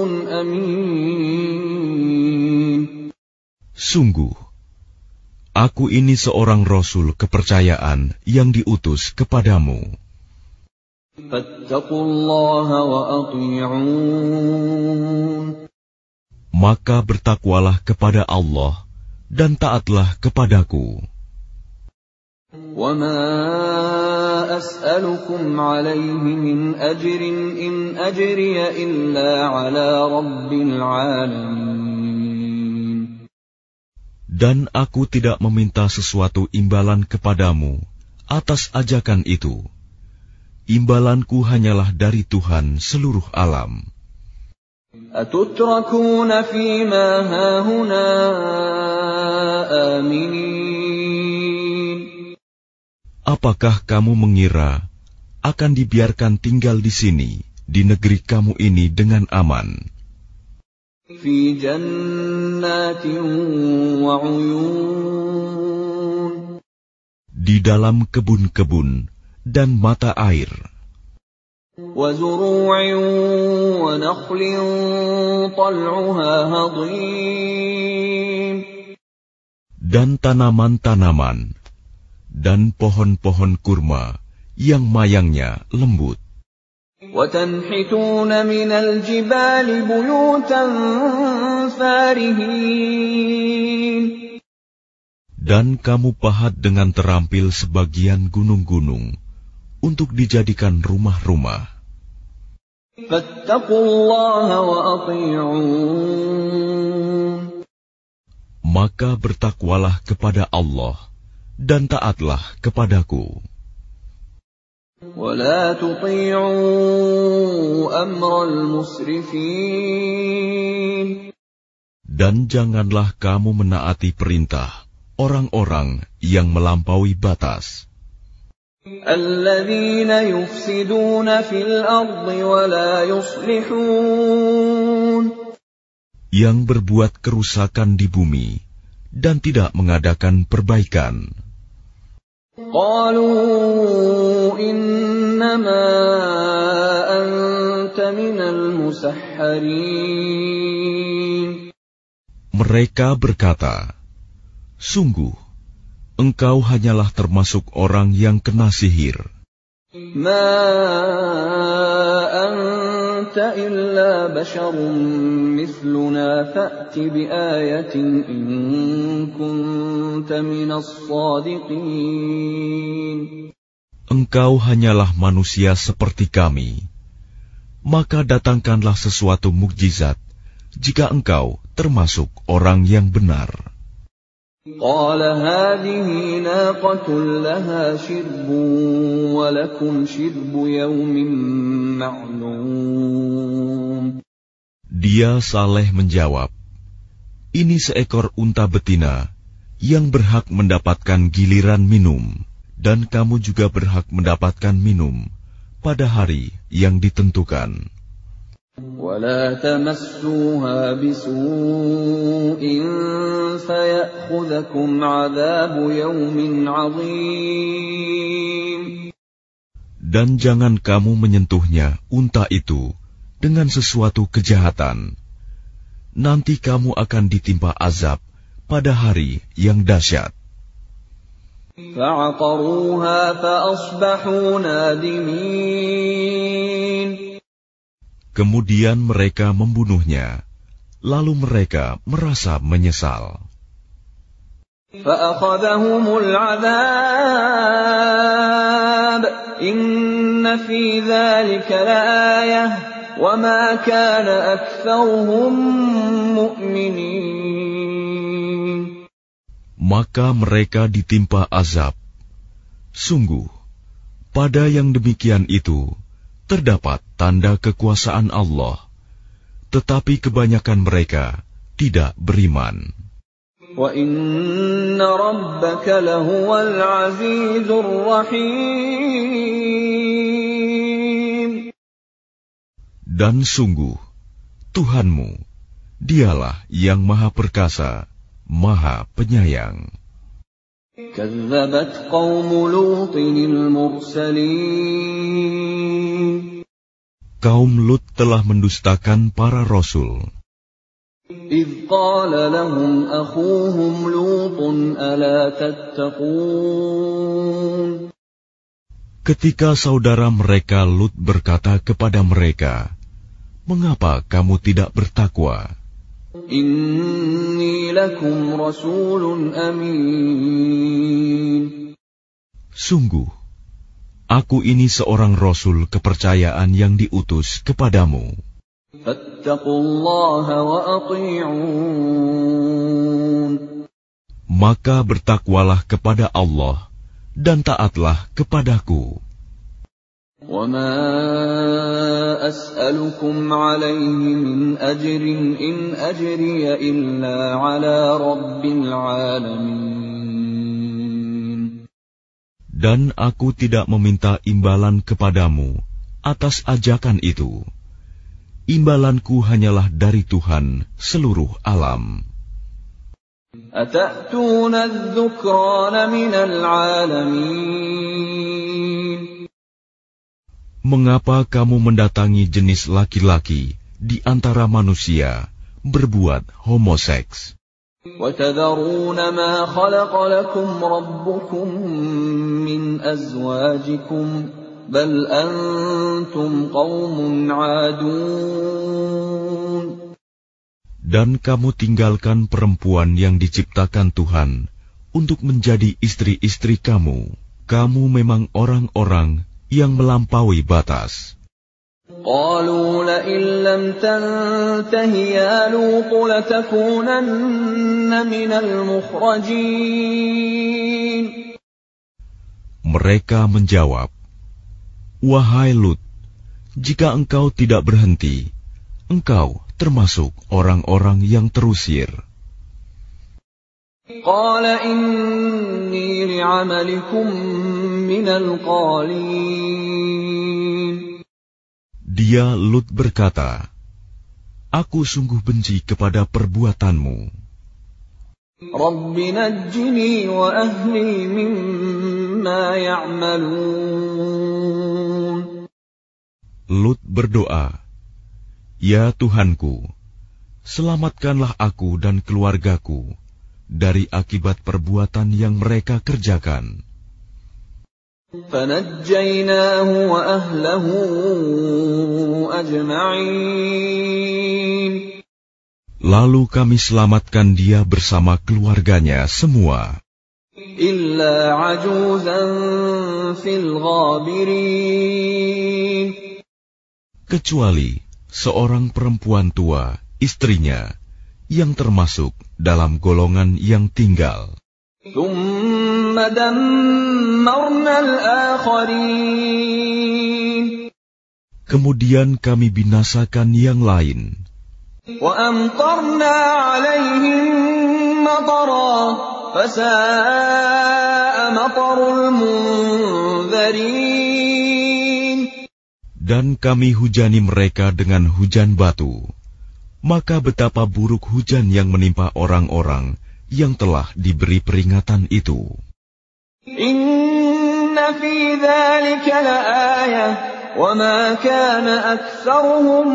أَمِينٌ. Sungguh, aku ini seorang rasul kepercayaan yang diutus kepadamu. فَاتَّقُوا اللَّهَ وَأَطِيعُونِ. Maka bertakwalah kepada Allah dan taatlah kepadaku. وَمَا أَسْأَلُكُمْ عَلَيْهِ مِنْ أَجْرٍ إِنْ أَجْرِيَ إِلَّا عَلَى رَبِّ الْعَالَمِينَ. Dan aku tidak meminta sesuatu imbalan kepadamu atas ajakan itu. Imbalanku hanyalah dari Tuhan seluruh alam. أَتُتْرَكُونَ فِي مَا هَاهُنَا آمِنِينَ. Apakah kamu mengira akan dibiarkan tinggal di sini, di negeri kamu ini dengan aman? فِي جَنَّاتٍ وَعُيُونٍ. Di dalam kebun-kebun dan mata air. وَزُرُوعٍ وَنَخْلٍ طَلْعُهَا هَضِيمٌ. Dan tanaman-tanaman dan pohon-pohon kurma yang mayangnya lembut. وَتَنْحِتُونَ مِنَ الْجِبَالِ بُيُوتًا فَارِهِينَ. Dan kamu pahat dengan terampil sebagian gunung-gunung untuk dijadikan rumah-rumah. فَاتَّقُوا اللَّهَ وَأَطِيعُونِ. Maka bertakwalah kepada Allah dan taatlah kepadaku. وَلَا تُطِيعُوا أَمْرَ الْمُسْرِفِينَ. Dan janganlah kamu menaati perintah orang-orang yang melampaui batas. الَّذِينَ يُفْسِدُونَ فِي الْأَرْضِ وَلَا يُصْلِحُونَ. Yang berbuat kerusakan di bumi dan tidak mengadakan perbaikan. قَالُوا إِنَّمَا أَنْتَ مِنَ الْمُسَحَّرِينَ. Mereka berkata, "Sungguh, engkau hanyalah termasuk orang yang kena sihir. مَا أَنْتَ إِلَّا بَشَرٌ مِثْلُنَا فَأْتِ بِآيَةٍ إِن كُنْتَ مِنَ الصَّادِقِينَ. Engkau hanyalah manusia seperti kami. Maka datangkanlah sesuatu mukjizat jika engkau termasuk orang yang benar." قَالَ هَٰذِهِ نَاقَةٌ لَهَا شِرْبٌ وَلَكُمْ شِرْبُ يَوْمٍ مَّعْلُومٍ. Dia Saleh menjawab, "Ini seekor unta betina yang berhak mendapatkan giliran minum, dan kamu juga berhak mendapatkan minum pada hari yang ditentukan. وَلَا تَمَسُّوهَا بِسُوءٍ فَيَأْخُذَكُمْ عَذَابُ يَوْمٍ عَظِيمٍ. Dan jangan kamu menyentuhnya, unta itu, dengan sesuatu kejahatan. Nanti kamu akan ditimpa azab pada hari yang dahsyat. فَعَقَرُوهَا فَأَصْبَحُوا نَادِمِينَ. Kemudian mereka membunuhnya, lalu mereka merasa menyesal. فَأَخَذَهُمُ الْعَذَابُ إِنَّ فِي ذَلِكَ لَآيَةً وَمَا كَانَ أَكْثَرُهُم مُؤْمِنِينَ. Maka mereka ditimpa azab. Sungguh, pada yang demikian itu terdapat tanda kekuasaan Allah, tetapi kebanyakan mereka tidak beriman. وَإِنَّ رَبَّكَ لَهُوَ الْعَزِيزُ الرَّحِيمُ. Dan sungguh, Tuhanmu, dialah yang Maha Perkasa, Maha Penyayang. كَذَّبَتْ قَوْمُ لُوطٍ الْمُرْسَلِينَ. Kaum Lut telah mendustakan para rasul. إِذْ قَالَ لَهُمْ أَخُوهُمْ لُوطٌ أَلَا تَتَّقُونَ. Ketika saudara mereka Lut berkata kepada mereka, "Mengapa kamu tidak bertakwa? إِنِّي لَكُمْ رَسُولٌ أَمِينٌ. Sungguh, aku ini seorang rasul kepercayaan yang diutus kepadamu. فَاتَّقُوا اللَّهَ وَأَطِيعُونِ. Maka bertakwalah kepada Allah dan taatlah kepadaku. وَمَا أَسْأَلُكُمْ عَلَيْهِ مِنْ أَجْرٍ إِنْ أَجْرِيَ إِلَّا عَلَى رَبِّ الْعَالَمِينَ. Dan aku tidak meminta imbalan kepadamu atas ajakan itu. Imbalanku hanyalah dari Tuhan seluruh alam. أَتَأْتُونَ الذُّكْرَانَ مِنَ الْعَالَمِينَ. Mengapa kamu mendatangi jenis laki-laki di antara manusia berbuat homoseks? وَتَذَرُونَ مَا خَلَقَ لَكُمْ رَبُّكُم مِّنْ أَزْوَاجِكُمْ بَلْ أَنْتُمْ قَوْمٌ عَادُونَ. Dan kamu tinggalkan perempuan yang diciptakan Tuhan untuk menjadi istri-istri kamu. Kamu memang orang-orang yang melampaui batas. قَالُوا لَئِن لَّمْ تَنْتَهِ يَا لُوطُ لَتَكُونَنَّ مِنَ الْمُخْرَجِينَ. Mereka menjawab, "Wahai Lut, jika engkau tidak berhenti, engkau termasuk orang-orang yang terusir." قَالَ إِنِّي لِعَمَلِكُم مِّنَ الْقَالِينَ. Dia Lut berkata, "Aku sungguh benci kepada perbuatanmu. رَبِّ نَجِّنِي وَأَهْلِي مِمَّا يَعْمَلُونَ. Lut berdoa, "Ya Tuhanku, selamatkanlah aku dan keluargaku dari akibat perbuatan yang mereka kerjakan." فَنَجَّيْنَاهُ وَأَهْلَهُ أَجْمَعِينَ. Lalu kami selamatkan dia bersama keluarganya semua. إِلَّا عَجُوزًا فِي الْغَابِرِينَ. Kecuali seorang perempuan tua, istrinya, yang termasuk dalam golongan yang tinggal. ثُمَّ دَمَّرْنَا الْآخَرِينَ. Kemudian kami binasakan yang lain. وَأَمْطَرْنَا عَلَيْهِم مَّطَرًا فَسَاءَ مَطَرُ الْمُنذَرِينَ. Dan kami hujani mereka dengan hujan batu. Maka betapa buruk hujan yang menimpa orang-orang yang telah diberi peringatan itu. إِنَّ في ذلك لآية وما كان أكثرهم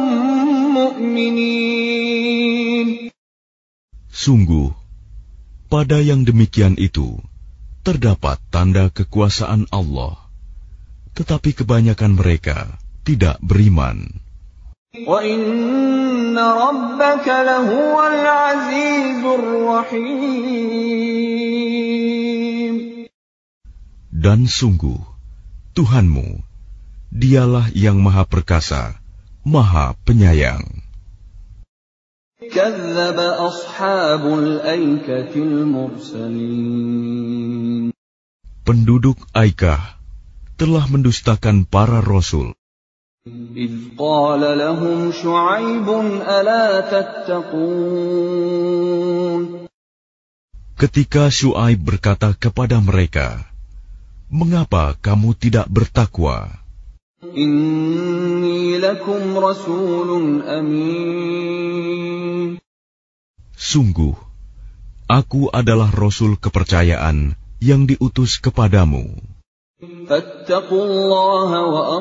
مؤمنين. Sungguh, pada yang demikian itu terdapat tanda kekuasaan Allah, tetapi kebanyakan mereka tidak beriman. وَإِنَّ رَبَّكَ لَهُوَ الْعَزِيزُ الرَّحِيمُ. Dan sungguh, Tuhanmu, dialah yang Maha Perkasa, Maha Penyayang. كَذَّبَ أَصْحَابُ الْأَيْكَةِ الْمُرْسَلِينَ. Penduduk Aikah telah mendustakan para rasul. إِذْ قَالَ لَهُمْ شُعَيْبٌ أَلَا تَتَّقُونَ. Ketika Syuaib berkata kepada mereka, "Mengapa kamu tidak bertakwa? إِنِّي لَكُمْ رَسُولٌ أَمِينٌ. Sungguh, aku adalah Rasul kepercayaan yang diutus kepadamu. فَاتَّقُوا اللَّهَ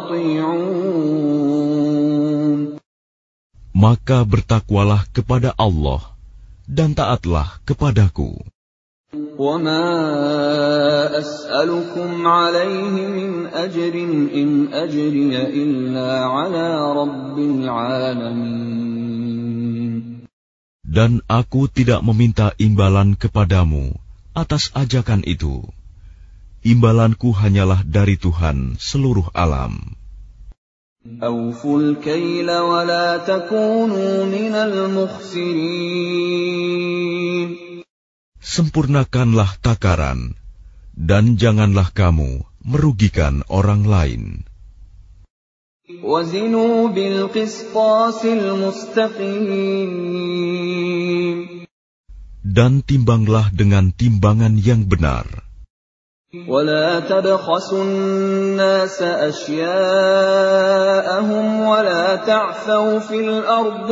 وَأَطِيعُونِ. Maka bertakwalah kepada Allah dan taatlah kepadaku. وَمَا أَسْأَلُكُمْ عَلَيْهِ مِنْ أَجْرٍ إِنْ أَجْرِيَ إِلَّا عَلَى رَبِّ الْعَالَمِينَ. Dan aku tidak meminta imbalan kepadamu atas ajakan itu. Imbalanku hanyalah dari Tuhan seluruh alam. أَوْفُوا الْكَيْلَ وَلَا تَكُونُوا مِنَ الْمُخْسِرِينَ. Sempurnakanlah takaran, dan janganlah kamu merugikan orang lain. وَزِنُوا بِالْقِسْطَاسِ الْمُسْتَقِيمِ. Dan timbanglah dengan timbangan yang benar. وَلَا تَبْخَسُوا النَّاسَ أَشْيَاءَهُمْ وَلَا تَعْثَوْا فِي الْأَرْضِ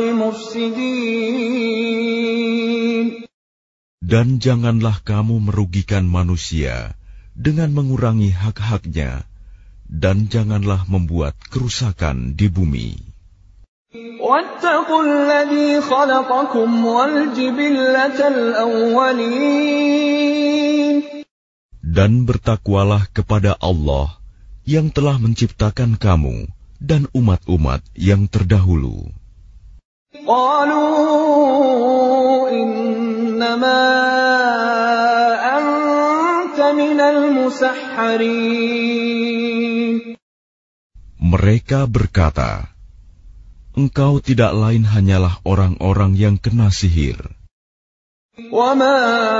مُفْسِدِينَ. Dan janganlah kamu merugikan manusia dengan mengurangi hak-haknya, dan janganlah membuat kerusakan di bumi. وَاتَّقُوا الَّذِي خَلَقَكُمْ وَالْجِبِلَّةَ الْأَوَّلِينَ. Dan bertakwalah kepada Allah yang telah menciptakan kamu dan umat-umat yang terdahulu. قَالُوا إِنَّمَا أَنْتَ مِنَ الْمُسَحَّرِينَ. Mereka berkata, "Engkau tidak lain hanyalah orang-orang yang kena sihir. وَمَا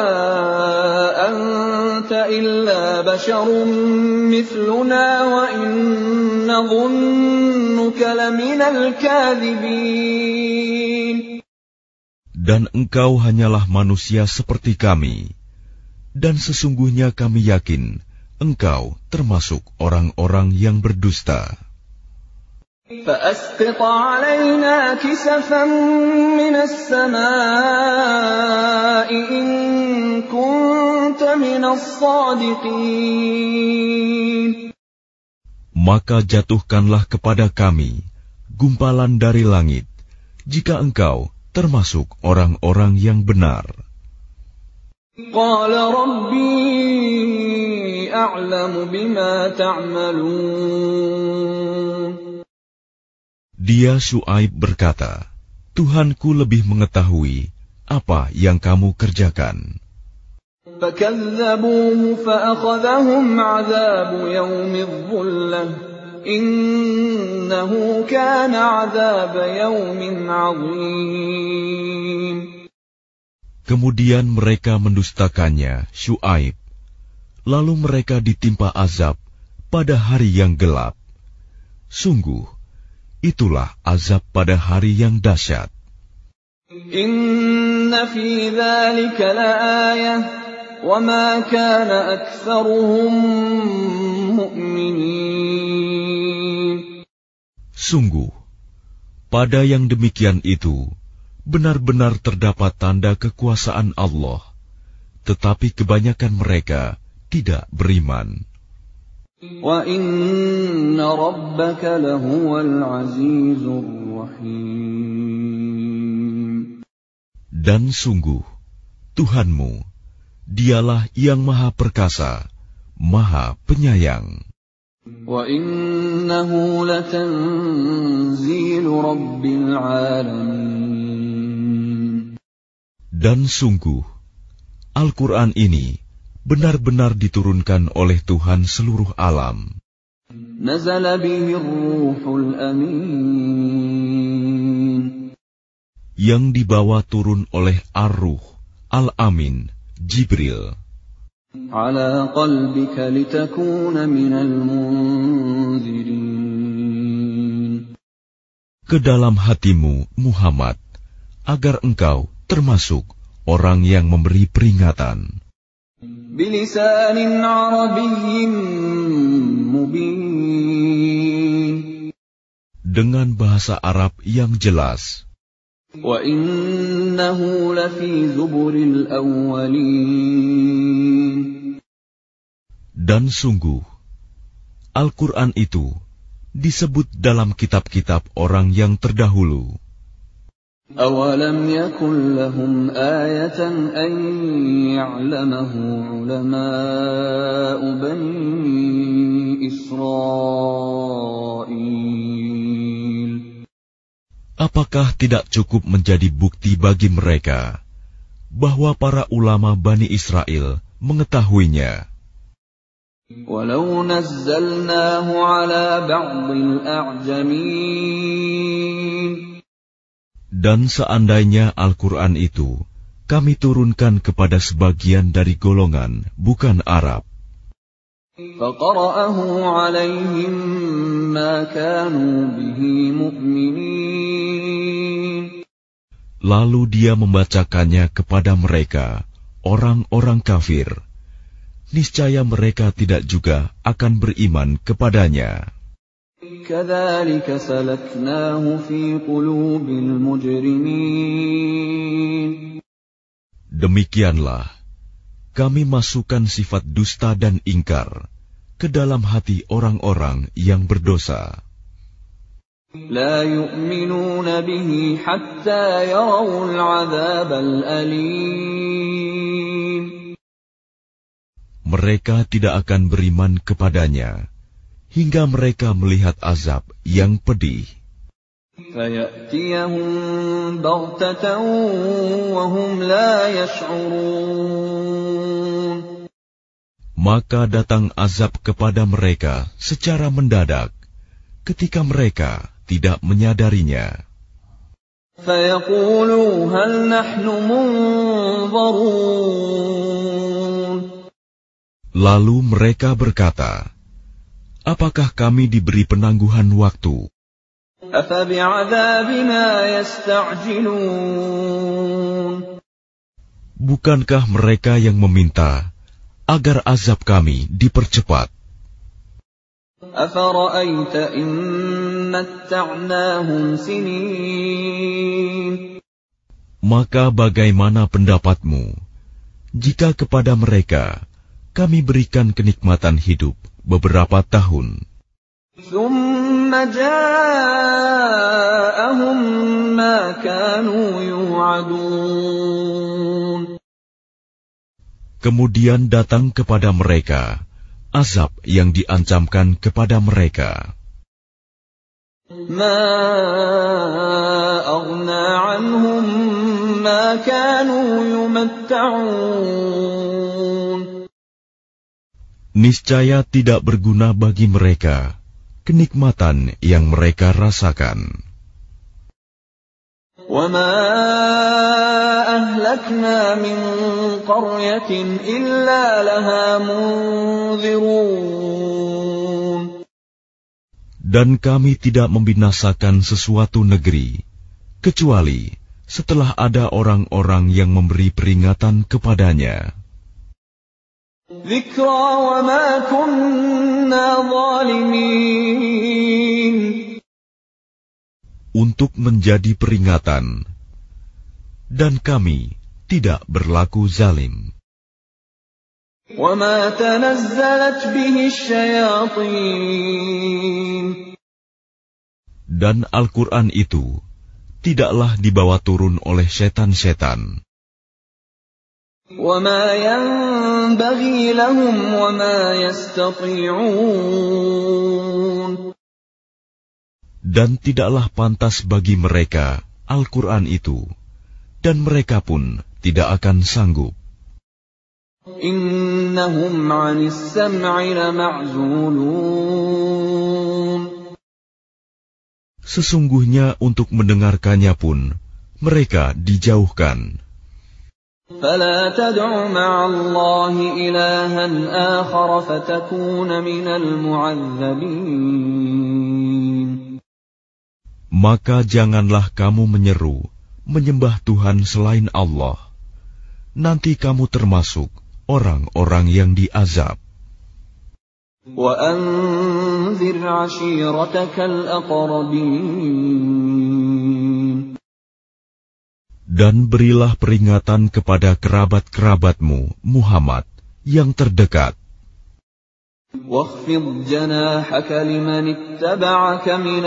أَنْتَ إِلَّا بَشَرٌ مِثْلُنَا وَإِنْ نَظُنُّكَ لَمِنَ الْكَاذِبِينَ. Dan engkau hanyalah manusia seperti kami, dan sesungguhnya kami yakin engkau termasuk orang-orang yang berdusta. فَأَسْقِطْ عَلَيْنَا كِسَفًا مِنَ السَّمَاءِ إِن كُنتَ مِنَ الصَّادِقِينَ. Maka jatuhkanlah kepada kami gumpalan dari langit, jika engkau termasuk orang-orang yang benar. قَالَ رَبِّي أَعْلَمُ بِمَا تَعْمَلُونَ. Dia Syuaib berkata, Tuhanku lebih mengetahui apa yang kamu kerjakan. فَكَذَّبُوهُ فَأَخَذَهُمْ عَذَابُ يَوْمِ الظُّلَّةِ إِنَّهُ كَانَ عَذَابَ يَوْمٍ عَظِيمٍ. Kemudian mereka mendustakannya, Syuaib. Lalu mereka ditimpa azab pada hari yang gelap. Sungguh, itulah azab pada hari yang dahsyat. Inna fi dzalika laayah wa ma kana aktsaruhum mu'minin. Sungguh, pada yang demikian itu benar-benar terdapat tanda kekuasaan Allah, tetapi kebanyakan mereka tidak beriman. وَإِنَّ رَبَّكَ لَهُوَ الْعَزِيزُ الرَّحِيمُ. Dan sungguh, Tuhanmu, Dialah yang Maha Perkasa, Maha Penyayang. وَإِنَّهُ لَتَنزِيلُ رَبِّ الْعَالَمِينَ. Dan sungguh, Al-Quran ini benar-benar diturunkan oleh Tuhan seluruh alam. نَزَلَ بِهِ الرُّوحُ الْأَمِينُ. Yang dibawa turun oleh Ar-Ruh, Al-Amin, Jibril. عَلَى قَلْبِكَ لِتَكُونَ مِنَ الْمُنذِرِينَ. Ke dalam hatimu, Muhammad, agar engkau termasuk orang yang memberi peringatan. بِلِسَانٍ عَرَبِيٍّ مُبِينٍ. Dengan bahasa Arab yang jelas. وَإِنَّهُ لَفِي زُبُرِ الْأَوَّلِينَ. Dan sungguh, Al-Quran itu disebut dalam kitab-kitab orang yang terdahulu. أَوَلَمْ يَكُنْ لَهُمْ آيَةً أَنْ يَعْلَمَهُ عُلَمَاءُ بَنِي إِسْرَائِيلَ. Apakah tidak cukup menjadi bukti bagi mereka bahwa para ulama Bani Israel mengetahuinya? وَلَوْ نَزَّلْنَاهُ عَلَى بَعْضِ الْأَعْجَمِينَ. Dan seandainya Al-Quran itu kami turunkan kepada sebagian dari golongan bukan Arab, فَقَرَأَهُ عَلَيْهِمْ مَا كَانُوا بِهِ مُؤْمِنِينَ. lalu dia membacakannya kepada mereka, orang-orang kafir, niscaya mereka tidak juga akan beriman kepadanya. كَذَلِكَ سَلَكْنَاهُ فِي قُلُوبِ الْمُجْرِمِينَ. Demikianlah kami masukkan sifat dusta dan ingkar ke dalam hati orang-orang yang berdosa. لَا يُؤْمِنُونَ بِهِ حَتَّى يَرَوُا الْعَذَابَ الْأَلِيمَ. Mereka tidak akan beriman kepadanya hingga mereka melihat azab yang pedih. فَيَأْتِيَهُم بَغْتَةً وَهُمْ لَا يَشْعُرُونَ. Maka datang azab kepada mereka secara mendadak, ketika mereka tidak menyadarinya. فَيَقُولُوا هَلْ نَحْنُ مُنظَرُونَ. Lalu mereka berkata, apakah kami diberi penangguhan waktu? أَفَبِعَذَابِنَا يَسْتَعْجِلُونَ. Bukankah mereka yang meminta agar azab kami dipercepat? أَفَرَأَيْتَ إِن مَّتَّعْنَاهُمْ سِنِينَ. Maka bagaimana pendapatmu jika kepada mereka kami berikan kenikmatan hidup beberapa tahun? ثُمَّ جَاءَهُم مَّا كَانُوا يُوعَدُونَ. Kemudian datang kepada mereka azab yang diancamkan kepada mereka. مَا أَغْنَىٰ عَنْهُم مَّا كَانُوا يُمَتَّعُونَ. Niscaya tidak berguna bagi mereka kenikmatan yang mereka rasakan. وَمَا أَهْلَكْنَا مِنْ قَرْيَةٍ إِلَّا لَهَا مُنذِرُونَ. Dan kami tidak membinasakan sesuatu negeri, kecuali setelah ada orang-orang yang memberi peringatan kepadanya. ذِكْرَىٰ وَمَا كُنَّا ظَالِمِينَ. Untuk menjadi peringatan, dan kami tidak berlaku zalim. وَمَا تَنَزَّلَتْ بِهِ الشَّيَاطِينُ. Dan Al-Quran itu tidaklah dibawa turun oleh setan-setan. وَمَا يَنبَغِي لَهُمْ وَمَا يَسْتَطِيعُونَ. Dan tidaklah pantas bagi mereka Al-Quran itu, dan mereka pun tidak akan sanggup. إِنَّهُمْ عَنِ السَّمْعِ لَمَعْزُولُونَ. Sesungguhnya untuk mendengarkannya pun mereka dijauhkan. فَلَا تَدْعُ مَعَ اللَّهِ إِلَٰهًا آخَرَ فَتَكُونَ مِنَ الْمُعَذَّبِينَ. Maka janganlah kamu menyembah Tuhan selain Allah. Nanti kamu termasuk orang-orang yang diazab. وَأَنذِرْ عَشِيرَتَكَ الْأَقْرَبِينَ. Dan berilah peringatan kepada kerabat-kerabatmu, Muhammad, yang terdekat. وَاخْفِضْ جَنَاحَكَ لِمَنِ اتَّبَعَكَ مِنَ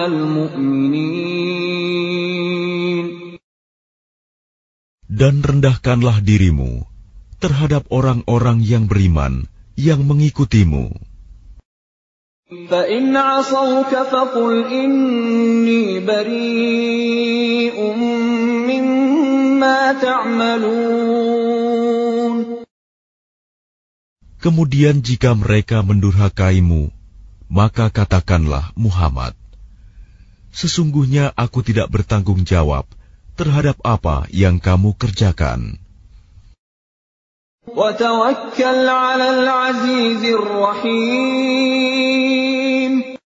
الْمُؤْمِنِينَ. Dan rendahkanlah dirimu terhadap orang-orang yang beriman yang mengikutimu. فَإِنْ عَصَوْكَ فَقُلْ إِنِّي بَرِيءٌ مِّمَّا تَعْمَلُونَ. Kemudian jika mereka mendurhakaimu, maka katakanlah, Muhammad, sesungguhnya aku tidak bertanggung jawab terhadap apa yang kamu kerjakan. وَتَوَكَّلْ عَلَى الْعَزِيزِ الرَّحِيمِ.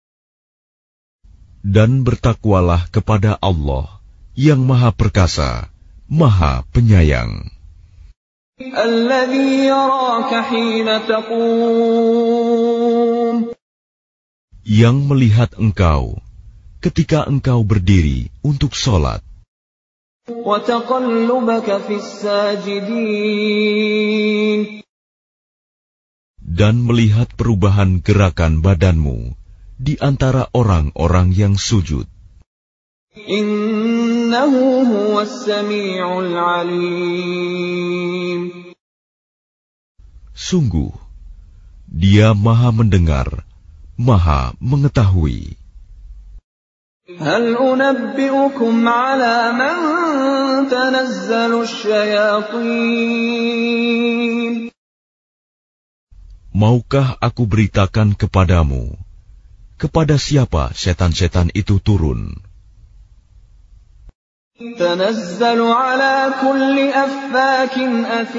Dan bertakwalah kepada Allah yang Maha Perkasa, Maha Penyayang. الَّذِي يَرَاكَ حِينَ تَقُومُ. Yang melihat engkau ketika engkau berdiri untuk sholat. وَتَقَلُّبَكَ فِي السَّاجِدِينَ. Dan melihat perubahan gerakan badanmu di antara orang-orang yang sujud. Innahu huwas sami'ul 'alim. Sungguh, Dia Maha mendengar, Maha mengetahui. Hal unabbi'ukum 'ala man tanazzalu asyayatin. Maukah aku beritakan kepadamu, kepada siapa setan-setan itu turun? Tanazzalu 'ala kulli affakin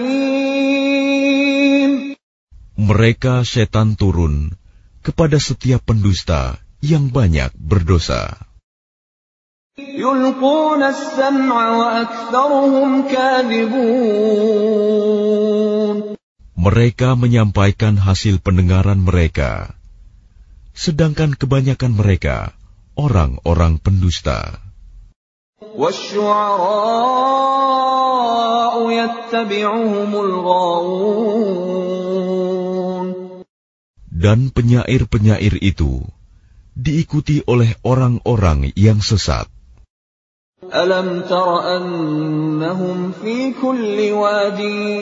athim. Mereka setan turun kepada setiap pendusta yang banyak berdosa. Yulquna as-sam'a wa aktharuhum kadhibun. Mereka menyampaikan hasil pendengaran mereka, sedangkan kebanyakan mereka orang-orang pendusta. وَالشُّعَرَاءُ يَتَّبِعُهُمُ الْغَاوُونَ. Dan penyair-penyair itu diikuti oleh orang-orang yang sesat. أَلَمْ تَرَ أَنَّهُمْ فِي كُلِّ وَادٍ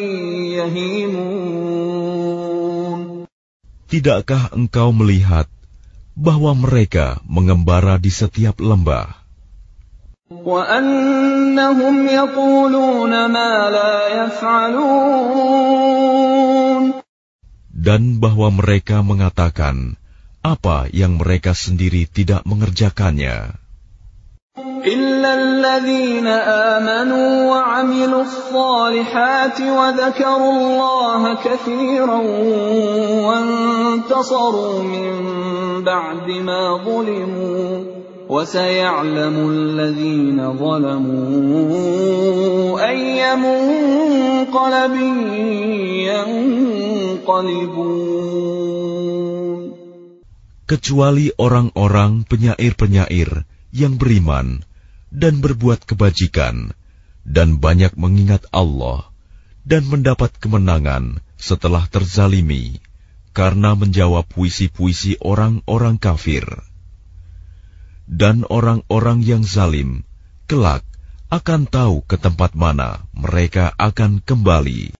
يَهِيمُونَ. Tidakkah engkau melihat bahwa mereka mengembara di setiap lembah? وَأَنَّهُمْ يَقُولُونَ مَا لَا يَفْعَلُونَ. Dan bahwa mereka mengatakan apa yang mereka sendiri tidak mengerjakannya. إِلَّا الَّذِينَ آمَنُوا وَعَمِلُوا الصَّالِحَاتِ وَذَكَرُوا اللَّهَ كَثِيرًا وَانتَصَرُوا مِن بَعْدِ مَا ظُلِمُوا وَسَيَعْلَمُ الَّذِينَ ظَلَمُوا أَيَّ مُنقَلَبٍ يَنقَلِبُونَ. Kecuali orang-orang penyair-penyair yang beriman dan berbuat kebajikan dan banyak mengingat Allah dan mendapat kemenangan setelah terzalimi karena menjawab puisi-puisi orang-orang kafir. Dan orang-orang yang zalim kelak akan tahu ke tempat mana mereka akan kembali.